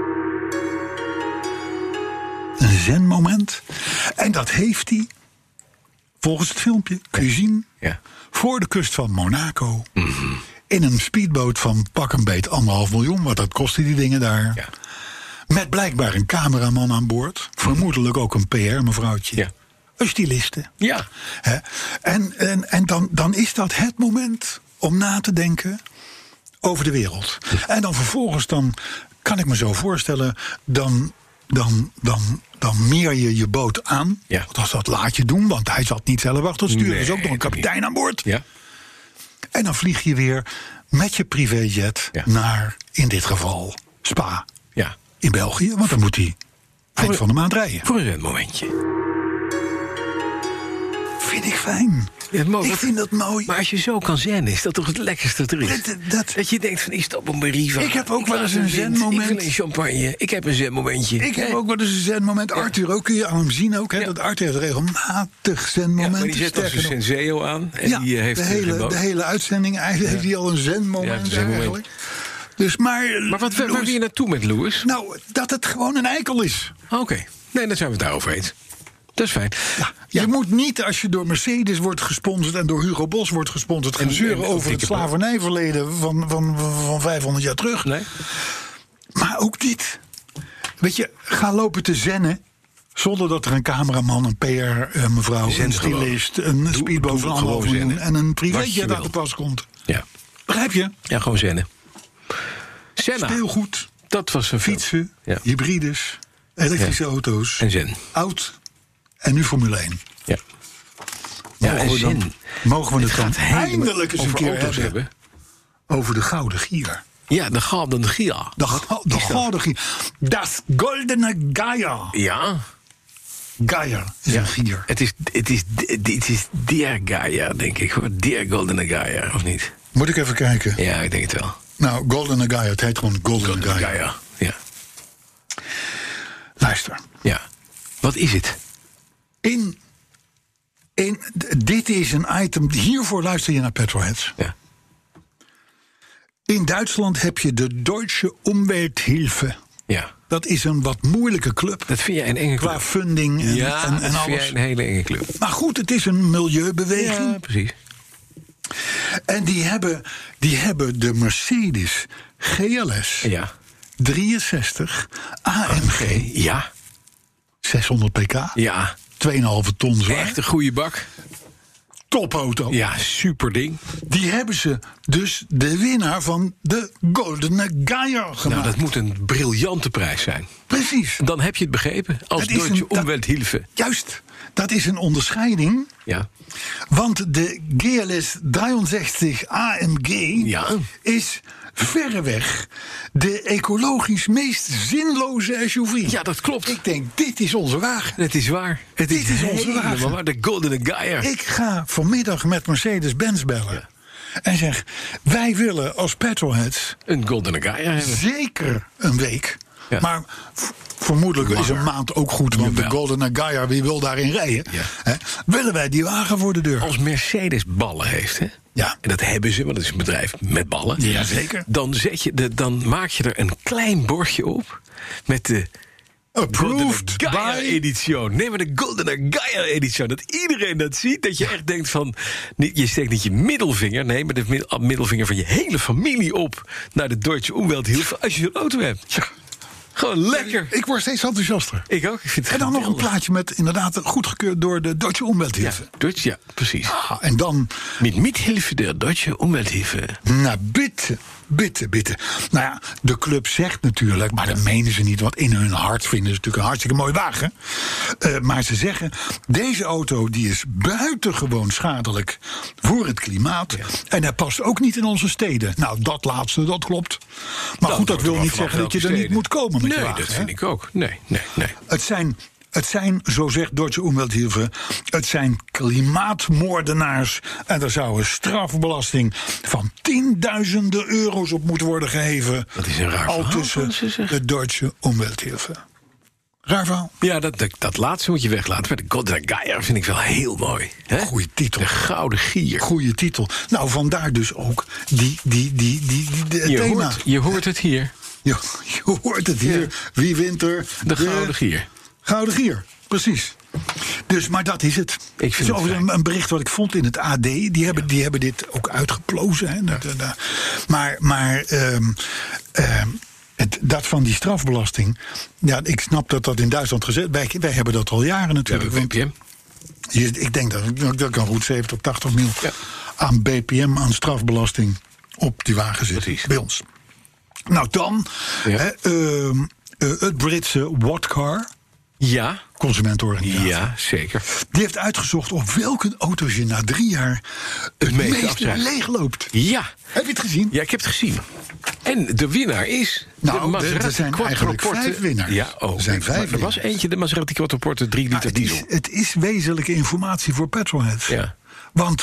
Een zenmoment. En dat heeft hij, volgens het filmpje, kun je zien, voor de kust van Monaco. Mm-hmm. In een speedboot van pak een beet 1,5 miljoen, want dat kostte die dingen daar. Ja. Met blijkbaar een cameraman aan boord. Vermoedelijk ook een PR-mevrouwtje. Ja. Een styliste. Ja. En dan is dat het moment om na te denken over de wereld. En dan vervolgens, dan kan ik me zo voorstellen, dan meer je boot aan. Ja. Althans, dat laat je doen, want hij zat niet zelf achter het stuur. Er is ook nog een kapitein aan boord. Ja. En dan vlieg je weer met je privéjet naar, in dit geval, Spa. Ja. In België, want dan moet hij eind van de maand rijden. Voor een momentje. Vind ik fijn. Ja, ik vind dat mooi. Maar als je zo kan zennen, is dat toch het lekkerste er is? Dat je denkt van, ik stap op een riva. Ik heb ook wel eens een zenmoment. Ik wil een champagne. Ik heb een zenmomentje. Ik heb ook wel eens een zenmoment. Arthur ook, kun je aan hem zien ook. Hè, dat Arthur heeft regelmatig zenmomenten. Ja, maar die zet als een Senseo aan. En die heeft de hele uitzending heeft hij al een zenmoment eigenlijk. Dus maar waar wil je naartoe met Lewis? Nou, dat het gewoon een eikel is. Oké. Nee, dan zijn we het daarover eens. Dat is fijn. Ja, je moet niet, als je door Mercedes wordt gesponsord en door Hugo Boss wordt gesponsord, gaan zeuren over het slavernijverleden van 500 jaar terug. Nee. Maar ook dit. Weet je, ga lopen te zennen zonder dat er een cameraman, een PR-mevrouw, een stylist, een speedboot van 1,5 miljoen en een privéjet aan de pas komt. Ja. Begrijp je? Ja, gewoon zennen. Speelgoed. Dat was een fietsen, hybrides, elektrische auto's. En zen. Oud. En nu Formule 1. Ja. Mogen we het dan eindelijk eens een keer hebben over de Gouden Gier. Ja, de Gouden Gier. De Gouden Gier. Das Goldene Geier. Ja. Geier is een gier. Het is der Geier, denk ik. Der Goldene Geier, of niet? Moet ik even kijken? Ja, ik denk het wel. Nou, Goldene Geier. Het heet gewoon Golden Geier. Ja. Luister. Ja. Wat is het? Dit is een item. Hiervoor luister je naar Petrolheads. Ja. In Duitsland heb je de Deutsche Umwelthilfe. Ja. Dat is een wat moeilijke club. Dat vind jij een enge club. Qua funding en alles. Dat vind jij een hele enge club. Maar goed, het is een milieubeweging. Ja, precies. En die hebben de Mercedes GLS 63 AMG. Ja. 600 pk. Ja. 2,5 ton zwaar. Echt een goede bak. Topauto. Ja, super ding. Die hebben ze dus de winnaar van de Goldene Geier gemaakt. Nou, dat moet een briljante prijs zijn. Precis. Dan heb je het begrepen. Als Deutsche Umwelthilfe. Juist. Dat is een onderscheiding. Ja. Want de GLS 63 AMG is verreweg de ecologisch meest zinloze SUV. Ja, dat klopt. Ik denk, dit is onze wagen. Het is waar. Dit is onze wagen. Waar, de Goldene Geier. Ik ga vanmiddag met Mercedes-Benz bellen. Ja. En zeg, wij willen als petrolheads een Goldene Geier hebben. Zeker een week. Ja. Maar vermoedelijk is een maand ook goed. Want de Goldene Geier, wie wil daarin rijden? Ja. Willen wij die wagen voor de deur? Als Mercedes ballen heeft, hè? Ja. En dat hebben ze, want het is een bedrijf met ballen. Ja, zeker. Dan maak je er een klein bordje op met de Approved Geier edition. Nee, maar de Goldene Geier edition. Dat iedereen dat ziet. Dat je echt denkt van... Je steekt niet je middelvinger. Nee, maar de middelvinger van je hele familie op... naar de Deutsche Umwelthilfe als je zo'n auto hebt. Ja. Gewoon lekker. Ik word steeds enthousiaster. Ik ook. Ik vind het en dan geweldig. nog een plaatje met inderdaad goedgekeurd door de Deutsche Umwelthilfe. Ja, precies. Ah, en dan... Met Mithilfe der Deutsche Umwelthilfe. Nou, bitte. Nou ja, de club zegt natuurlijk, maar dat menen ze niet... want in hun hart vinden ze natuurlijk een hartstikke mooie wagen. Maar ze zeggen, deze auto die is buitengewoon schadelijk voor het klimaat. Ja. En hij past ook niet in onze steden. Nou, dat laatste, dat klopt. Maar goed, dat wil niet zeggen dat je er niet moet komen met je wagen. Nee, dat vind ik ook. Nee. Het zijn, zo zegt Deutsche Umwelthilfe, het zijn klimaatmoordenaars. En er zou een strafbelasting van tienduizenden euro's op moeten worden geheven. Dat is een raar al verhaal, tussen de Deutsche Umwelthilfe. Raar verhaal. Ja, dat laatste moet je weglaten. Maar de Goldene Geier vind ik wel heel mooi. Hè? Goeie titel. De Gouden Gier. Goeie titel. Nou, vandaar dus ook het thema. Je hoort het hier. Je hoort het hier. Ja. Wie wint er? De Gouden Gier. Gouden Gier, precies. Dus, maar dat is het. Ik vind het een bericht wat ik vond in het AD. Die hebben dit ook uitgeplozen. Hè. Ja. Maar dat van die strafbelasting... Ja, ik snap dat in Duitsland gezet... Wij hebben dat al jaren natuurlijk. Ja, BPM. Ik denk dat kan goed 70, 80 mil aan BPM, aan strafbelasting... op die wagen zit. Precies. Bij ons. Nou, dan... Ja. Het Britse Whatcar... Ja. Consumentenorganisatie. Ja, zeker. Die heeft uitgezocht op welke auto's je na 3 jaar het meest leegloopt. Ja. Heb je het gezien? Ja, ik heb het gezien. En de winnaar is... er zijn eigenlijk 5 winnaars. Ja, er zijn 5 winnaars. Er was eentje, de Maserati Quattroporte 3 liter diesel. Het is wezenlijke informatie voor petrolheads. Ja. Want...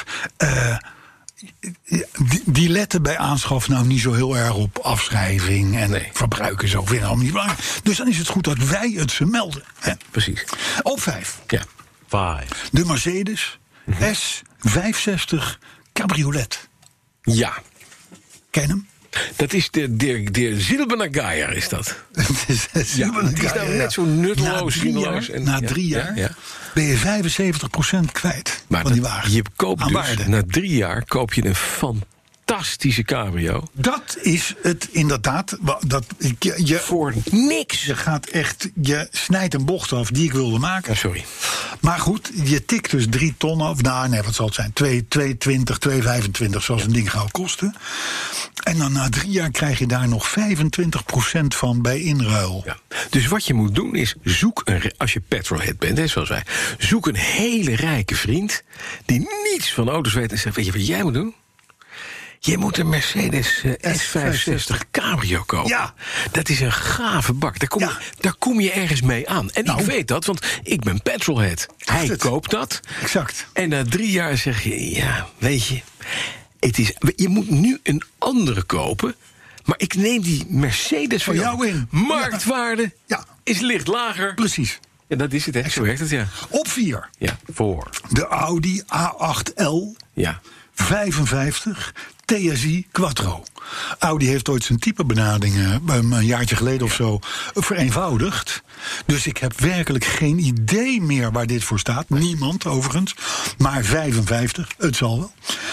Die letten bij aanschaf nou niet zo heel erg op afschrijving en verbruiken zo vinden allemaal niet belangrijk. Dus dan is het goed dat wij het ze melden. Hè? Precies. Op 5. Ja. 5. De Mercedes S560 Cabriolet. Ja. Ken je hem? Dat is de Silberne Geier, is dat? Het is nou net zo nutteloos. Na 3 jaar ben je 75% kwijt van die wagen. Je koopt dus, na 3 jaar koop je een fantastische cabrio. Dat is het inderdaad. Voor niks. Je gaat echt, je snijdt een bocht af die ik wilde maken. Oh, sorry. Maar goed, je tikt dus 3 ton af. Nou, nee, wat zal het zijn? 2,20, 2,25 zoals een ding gaat kosten. En dan na 3 jaar krijg je daar nog 25% van bij inruil. Ja. Dus wat je moet doen is, als je petrolhead bent, hè, zoals wij... zoek een hele rijke vriend die niets van auto's weet... en zegt, weet je wat jij moet doen? Je moet een Mercedes S560 Cabrio kopen. Ja. Dat is een gave bak. Daar kom je ergens mee aan. En ik weet dat, want ik ben petrolhead. Hij koopt dat. Exact. En na 3 jaar zeg je, ja, weet je... je moet nu een andere kopen. Maar ik neem die Mercedes van jou in. Marktwaarde is licht lager. Precies. Ja, dat is het, hè? Zo werkt het, ja. Op 4. Ja, voor. De Audi A8L. Ja. 55 TSI Quattro. Audi heeft ooit zijn typebenaderingen een jaartje geleden of zo vereenvoudigd. Dus ik heb werkelijk geen idee meer waar dit voor staat. Niemand overigens. Maar 55, het zal wel.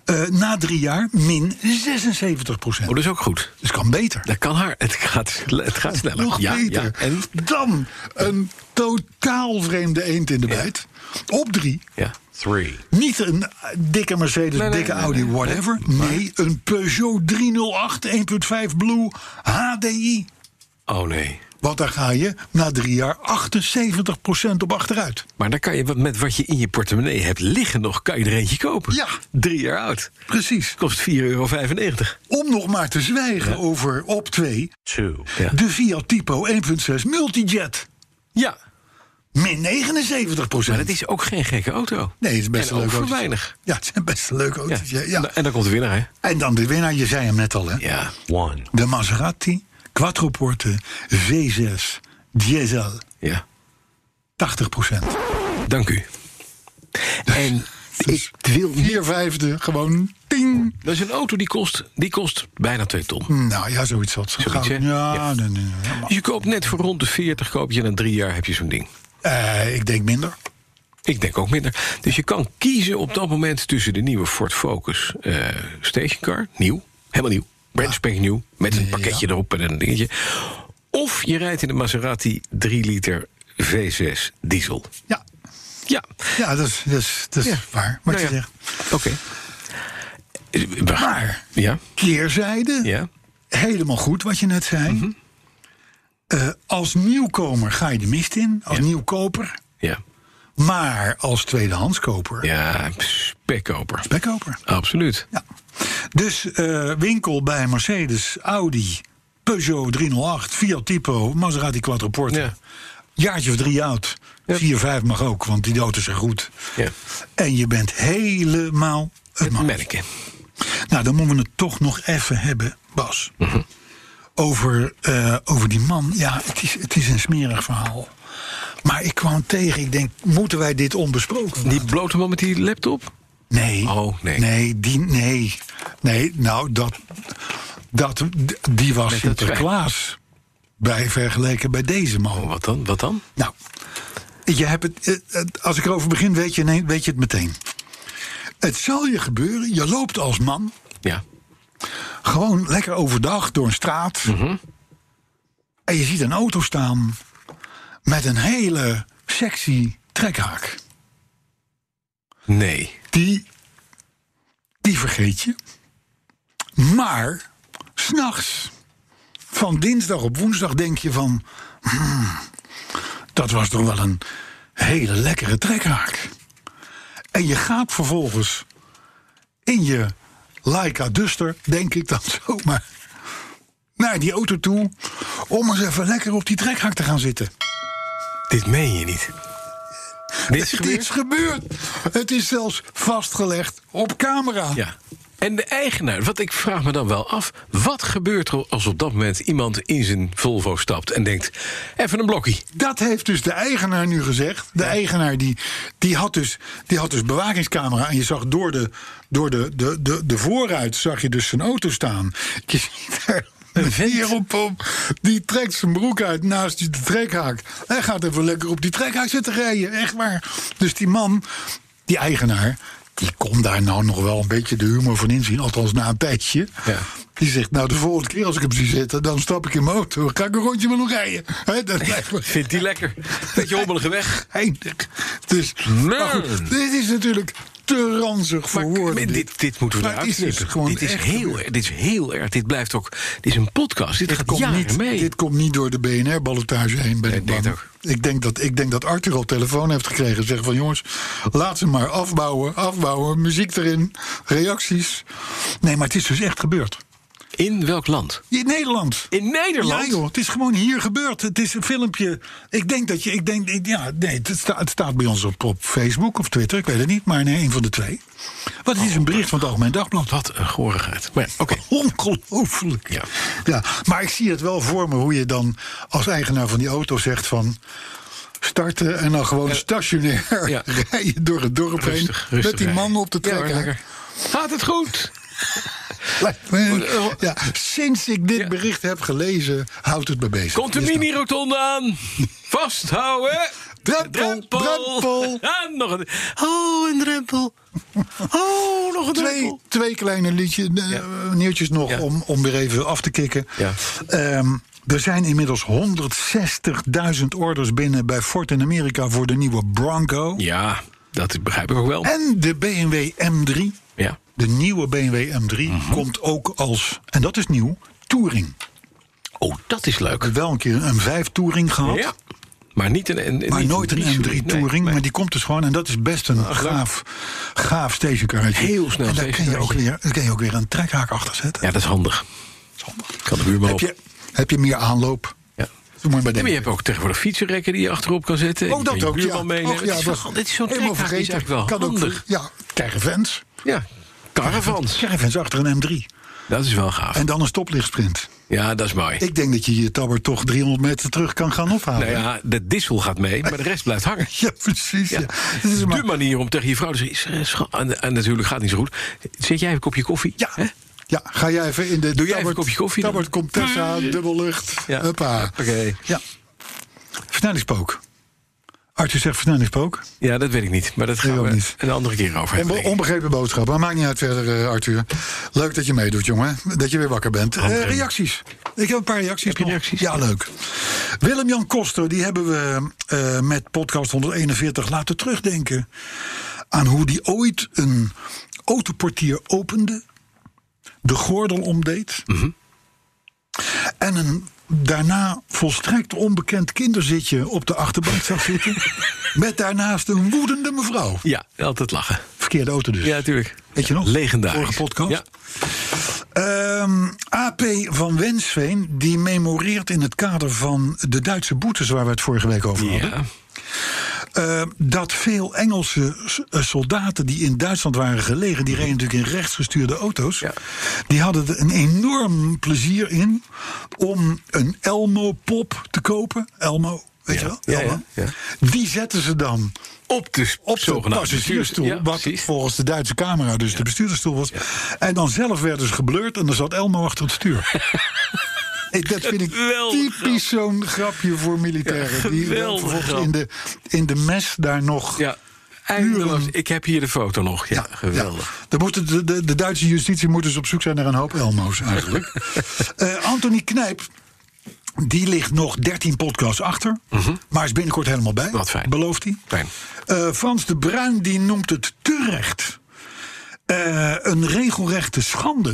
Na 3 jaar min 76%. Dat is ook goed. Dus kan beter. Dat kan hard. Het gaat sneller. Nog beter. Ja. En? Dan een totaal vreemde eend in de bijt. Op 3. Ja. 3. Niet een dikke Mercedes, dikke Audi, whatever. Nee, een Peugeot 308 1.5 Blue HDI. Oh nee. Want daar ga je na 3 jaar 78% op achteruit. Maar dan kan je met wat je in je portemonnee hebt liggen nog, kan je er eentje kopen. Ja. 3 jaar oud. Precies. Kost €4,95. Om nog maar te zwijgen over op 2. Ja. De Fiat Tipo 1.6 Multijet. Ja. Min 79%. Maar dat is ook geen gekke auto. Nee, het is best en een leuk voor auto. weinig. Ja, het is best een leuk autootje. Ja. En dan komt de winnaar, hè? En dan de winnaar, je zei hem net al, hè? Ja. De Maserati Quattroporte V6 Diesel. Ja. 80%. Dank u. En ik wil niet... 4/5 gewoon ting. Dat is een auto die kost bijna 2 ton. Nou ja, zoiets had ze. Zoiets, hè? Ja, Ja. nee. Dus je koopt net voor rond de 40, koop je na 3 jaar heb je zo'n ding. Ik denk minder. Ik denk ook minder. Dus je kan kiezen op dat moment tussen de nieuwe Ford Focus stationcar. Nieuw, helemaal nieuw. Brand spanking nieuw. Met een pakketje erop en een dingetje. Of je rijdt in de Maserati 3 liter V6 diesel. Ja. Ja, dat is waar. Wat je zegt. Oké. Maar, Ja. keerzijde, Ja. helemaal goed wat je net zei. Als nieuwkomer ga je de mist in, als nieuwkoper. Ja. Maar als tweedehandskoper, Ja, spekkoper. spekkoper. Absoluut. Ja. Dus winkel bij Mercedes, Audi, Peugeot 308, Fiat Tipo, Maserati Quattroporte. Ja. Jaartje of 3 oud. 4/5 mag ook, want die auto's zijn goed. Ja. En je bent helemaal het man. Merken. Nou, dan moeten we het toch nog even hebben, Bas. Over die man. Ja, het is een smerig verhaal. Maar ik kwam tegen, ik denk, moeten wij dit onbesproken laten? Die blote man met die laptop? Nee. Oh, nee. Nee, nou, die was Met dat Sinterklaas bij vergeleken bij deze man. Oh, wat dan? Nou, je hebt als ik erover begin, weet je het meteen. Het zal je gebeuren, je loopt als man, Ja. gewoon lekker overdag door een straat. En je ziet een auto staan met een hele sexy trekhaak. Nee. Die vergeet je. Maar 's nachts, van dinsdag op woensdag, denk je van... dat was toch wel een hele lekkere trekhaak. En je gaat vervolgens in je Leica Duster, denk ik dan zomaar, naar die auto toe, om eens even lekker op die trekhaak te gaan zitten. Dit meen je niet. Het is gebeurd. Het is zelfs vastgelegd op camera. Ja. En de eigenaar, wat ik vraag me dan wel af... wat gebeurt er als op dat moment iemand in zijn Volvo stapt... en denkt, even een blokkie. Dat heeft dus de eigenaar nu gezegd. De eigenaar die had dus bewakingscamera... en je zag door de voorruit zag je dus zijn auto staan. Je ziet er een vier op. Die trekt zijn broek uit naast de trekhaak. Hij gaat even lekker op die trekhaak zitten rijden. Echt waar. Dus die man, die eigenaar... die kon daar nou nog wel een beetje de humor van inzien. Althans na een tijdje. Ja. Die zegt, nou de volgende keer als ik hem zie zitten... dan stap ik in mijn auto, ga ik een rondje met hem rijden. Dat vindt hij lekker. Beetje hommelige weg. Eindig. Dus, goed, dit is natuurlijk te ranzig voor woorden. Dit moeten we eruit knippen. Dit is heel erg. Dit blijft ook... Dit is een podcast. Dit gaat jaren mee. Dit komt niet door de BNR-ballotage heen. Ben ik bang. Ik denk dat Arthur al telefoon heeft gekregen. En zegt van jongens, laat ze maar afbouwen. Muziek erin, reacties. Nee, maar het is dus echt gebeurd. In welk land? In Nederland. In Nederland? Ja joh, het is gewoon hier gebeurd. Het is een filmpje. Het staat bij ons op Facebook of Twitter, ik weet het niet. Maar nee, een van de twee. Want het is een bericht van het Algemeen Dagblad. Wat een gorigheid. Maar oké. Ongelooflijk. Ja, maar ik zie het wel voor me hoe je dan als eigenaar van die auto zegt van... starten en dan gewoon stationair rijden door het dorp heen. Met die man op de trekker. Gaat het goed? Ja, sinds ik dit bericht heb gelezen, houdt het me bezig. Komt de mini-rotonde aan. Vasthouden. Drempel. En nog een drempel. Oh, nog een twee kleine nieuwtjes nog om weer even af te kicken. Ja. Er zijn inmiddels 160.000 orders binnen bij Ford in Amerika voor de nieuwe Bronco. Ja, dat begrijp ik ook wel. En de BMW M3. Ja. De nieuwe BMW M3 komt ook als, en dat is nieuw, Touring. Oh, dat is leuk. We hebben wel een keer een M5 Touring gehad. Ja. Maar niet maar nooit een M3 Touring. Nee. Maar die komt dus gewoon. En dat is best een gaaf stationcarretje. Heel snel. En daar kun je ook weer een trekhaak achter zetten. Ja, dat is handig. Kan de buurman op. Heb je meer aanloop? Ja. Maar je hebt ook tegenwoordig fietsenrekken die je achterop kan zetten. Oh, dat ook, Dit is zo'n trekhaak, is eigenlijk wel handig. Caravans. Ja, caravans achter een M3. Dat is wel gaaf. En dan een stoplichtssprint. Ja, dat is mooi. Ik denk dat je Tabber toch 300 meter terug kan gaan ophalen. Nou ja, de dissel gaat mee, maar de rest blijft hangen. Ja, precies. Ja. Dat is de manier om tegen je vrouw te zeggen... En natuurlijk gaat het niet zo goed. Zet jij even een kopje koffie? Ja. Hè? Ja, ga jij even in de... Doe jij even een kopje koffie? Tabbert, Comtessa, dubbellucht. Ja. Huppa. Oké. Ja. Versnellingspook. Arthur zegt versnellingspook. Ja, dat weet ik niet. Maar dat gaan we niet een andere keer over hebben. Onbegrepen boodschap. Maar maakt niet uit verder, Arthur. Leuk dat je meedoet, jongen. Dat je weer wakker bent. Reacties. Ik heb een paar reacties. Heb je reacties? Ja, leuk. Willem-Jan Koster, die hebben we met podcast 141 laten terugdenken aan hoe die ooit een autoportier opende, de gordel omdeed en een daarna volstrekt onbekend kinderzitje op de achterbank zag zitten, met daarnaast een woedende mevrouw. Ja, altijd lachen. Verkeerde auto dus. Ja, natuurlijk. Weet je nog? Legendarisch. Vorige podcast. Ja. AP van Wensveen, die memoreert in het kader van de Duitse boetes waar we het vorige week over hadden. Dat veel Engelse soldaten die in Duitsland waren gelegen, die reden natuurlijk in rechtsgestuurde auto's. Ja. Die hadden er een enorm plezier in om een Elmo-pop te kopen. Elmo, weet je wel? Elmo. Ja. Die zetten ze dan op de passagiersstoel, wat volgens de Duitse camera dus de bestuurdersstoel was. Ja. En dan zelf werden ze geblurred en dan zat Elmo achter het stuur. Dat vind ik typisch zo'n grapje voor militairen. Die vervolgens in de mes daar nog... Ja. Eindeloos. Ik heb hier de foto nog. Ja, geweldig. Ja. Dan moet de Duitse justitie moet dus op zoek zijn naar een hoop Elmo's eigenlijk. Anthony Knijp, die ligt nog 13 podcasts achter. Maar is binnenkort helemaal bij. Wat fijn. Belooft hij. Fijn. Frans de Bruin die noemt het terecht een regelrechte schande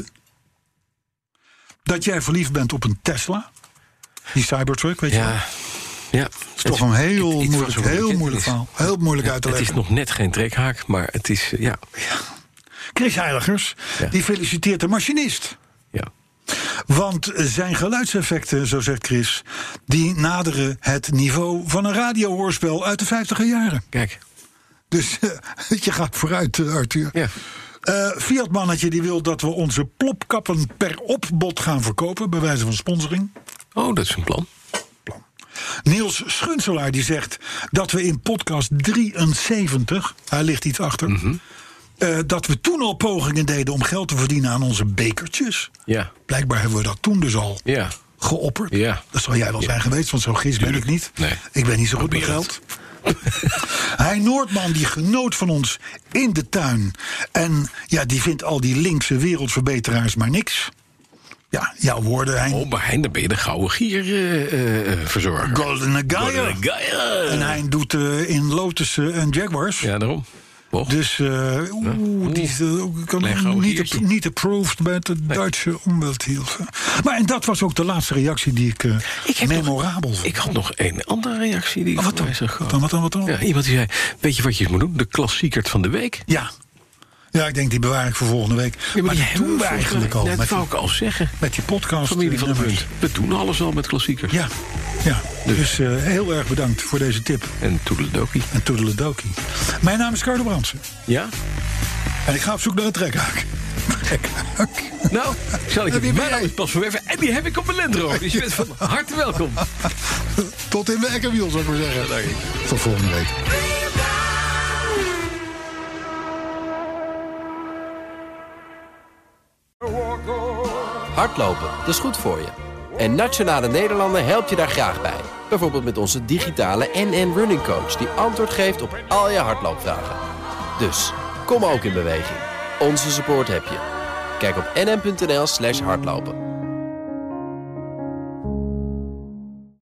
dat jij verliefd bent op een Tesla. Die Cybertruck, weet je wel? Ja. Het is toch een heel moeilijk verhaal. Heel moeilijk uit te leggen. Het is nog net geen trekhaak, maar het is... Ja. Chris Heiligers, die feliciteert de machinist. Ja. Want zijn geluidseffecten, zo zegt Chris, die naderen het niveau van een radiohoorspel uit de 50er jaren. Kijk. Dus je gaat vooruit, Arthur. Ja. Fiat-mannetje die wil dat we onze plopkappen per opbod gaan verkopen, bij wijze van sponsoring. Oh, dat is een plan. Niels Schunselaar die zegt dat we in podcast 73, hij ligt iets achter, dat we toen al pogingen deden om geld te verdienen aan onze bekertjes. Ja. Blijkbaar hebben we dat toen dus al geopperd. Ja. Dat zal jij wel zijn geweest, want zo gis ben ik niet. Nee. Ik ben niet zo goed met geld. Hein Noordman die genoot van ons in de tuin. En ja, die vindt al die linkse wereldverbeteraars maar niks. Ja, jouw woorden, Hein. Oh, maar Hein, dan ben je de gouden gier verzorger. Golden Geier. En Hein doet in Lotus en Jaguars. Ja, daarom. Oh. Dus die is niet approved bij de Duitse Umwelthilfe. Maar en dat was ook de laatste reactie die ik memorabel vond. Ik had nog een andere reactie die wat dan? Ja, iemand die zei, weet je wat je moet doen? De klassiekert van de week. Ja, ik denk die bewaar ik voor volgende week. Ja, maar die doen we eigenlijk al. Dat wou ik al zeggen. Met die podcast. Familie van de Punt. We doen alles al met klassiekers. Ja. Dus heel erg bedankt voor deze tip. En toedeledokie. Mijn naam is Carlo Brandsen. Ja? En ik ga op zoek naar een trekhaak. Nou, zal ik het mijn naam is Bas van Werven. En die heb ik op mijn Land Rover. Dus je bent van harte welkom. Tot in de ekkerwiel, zou ik maar zeggen. Dank je. Tot volgende week. Hardlopen, dat is goed voor je. En Nationale Nederlanden helpt je daar graag bij. Bijvoorbeeld met onze digitale NN Running Coach, die antwoord geeft op al je hardloopvragen. Dus, Kom ook in beweging. Onze support heb je. Kijk op nm.nl/hardlopen.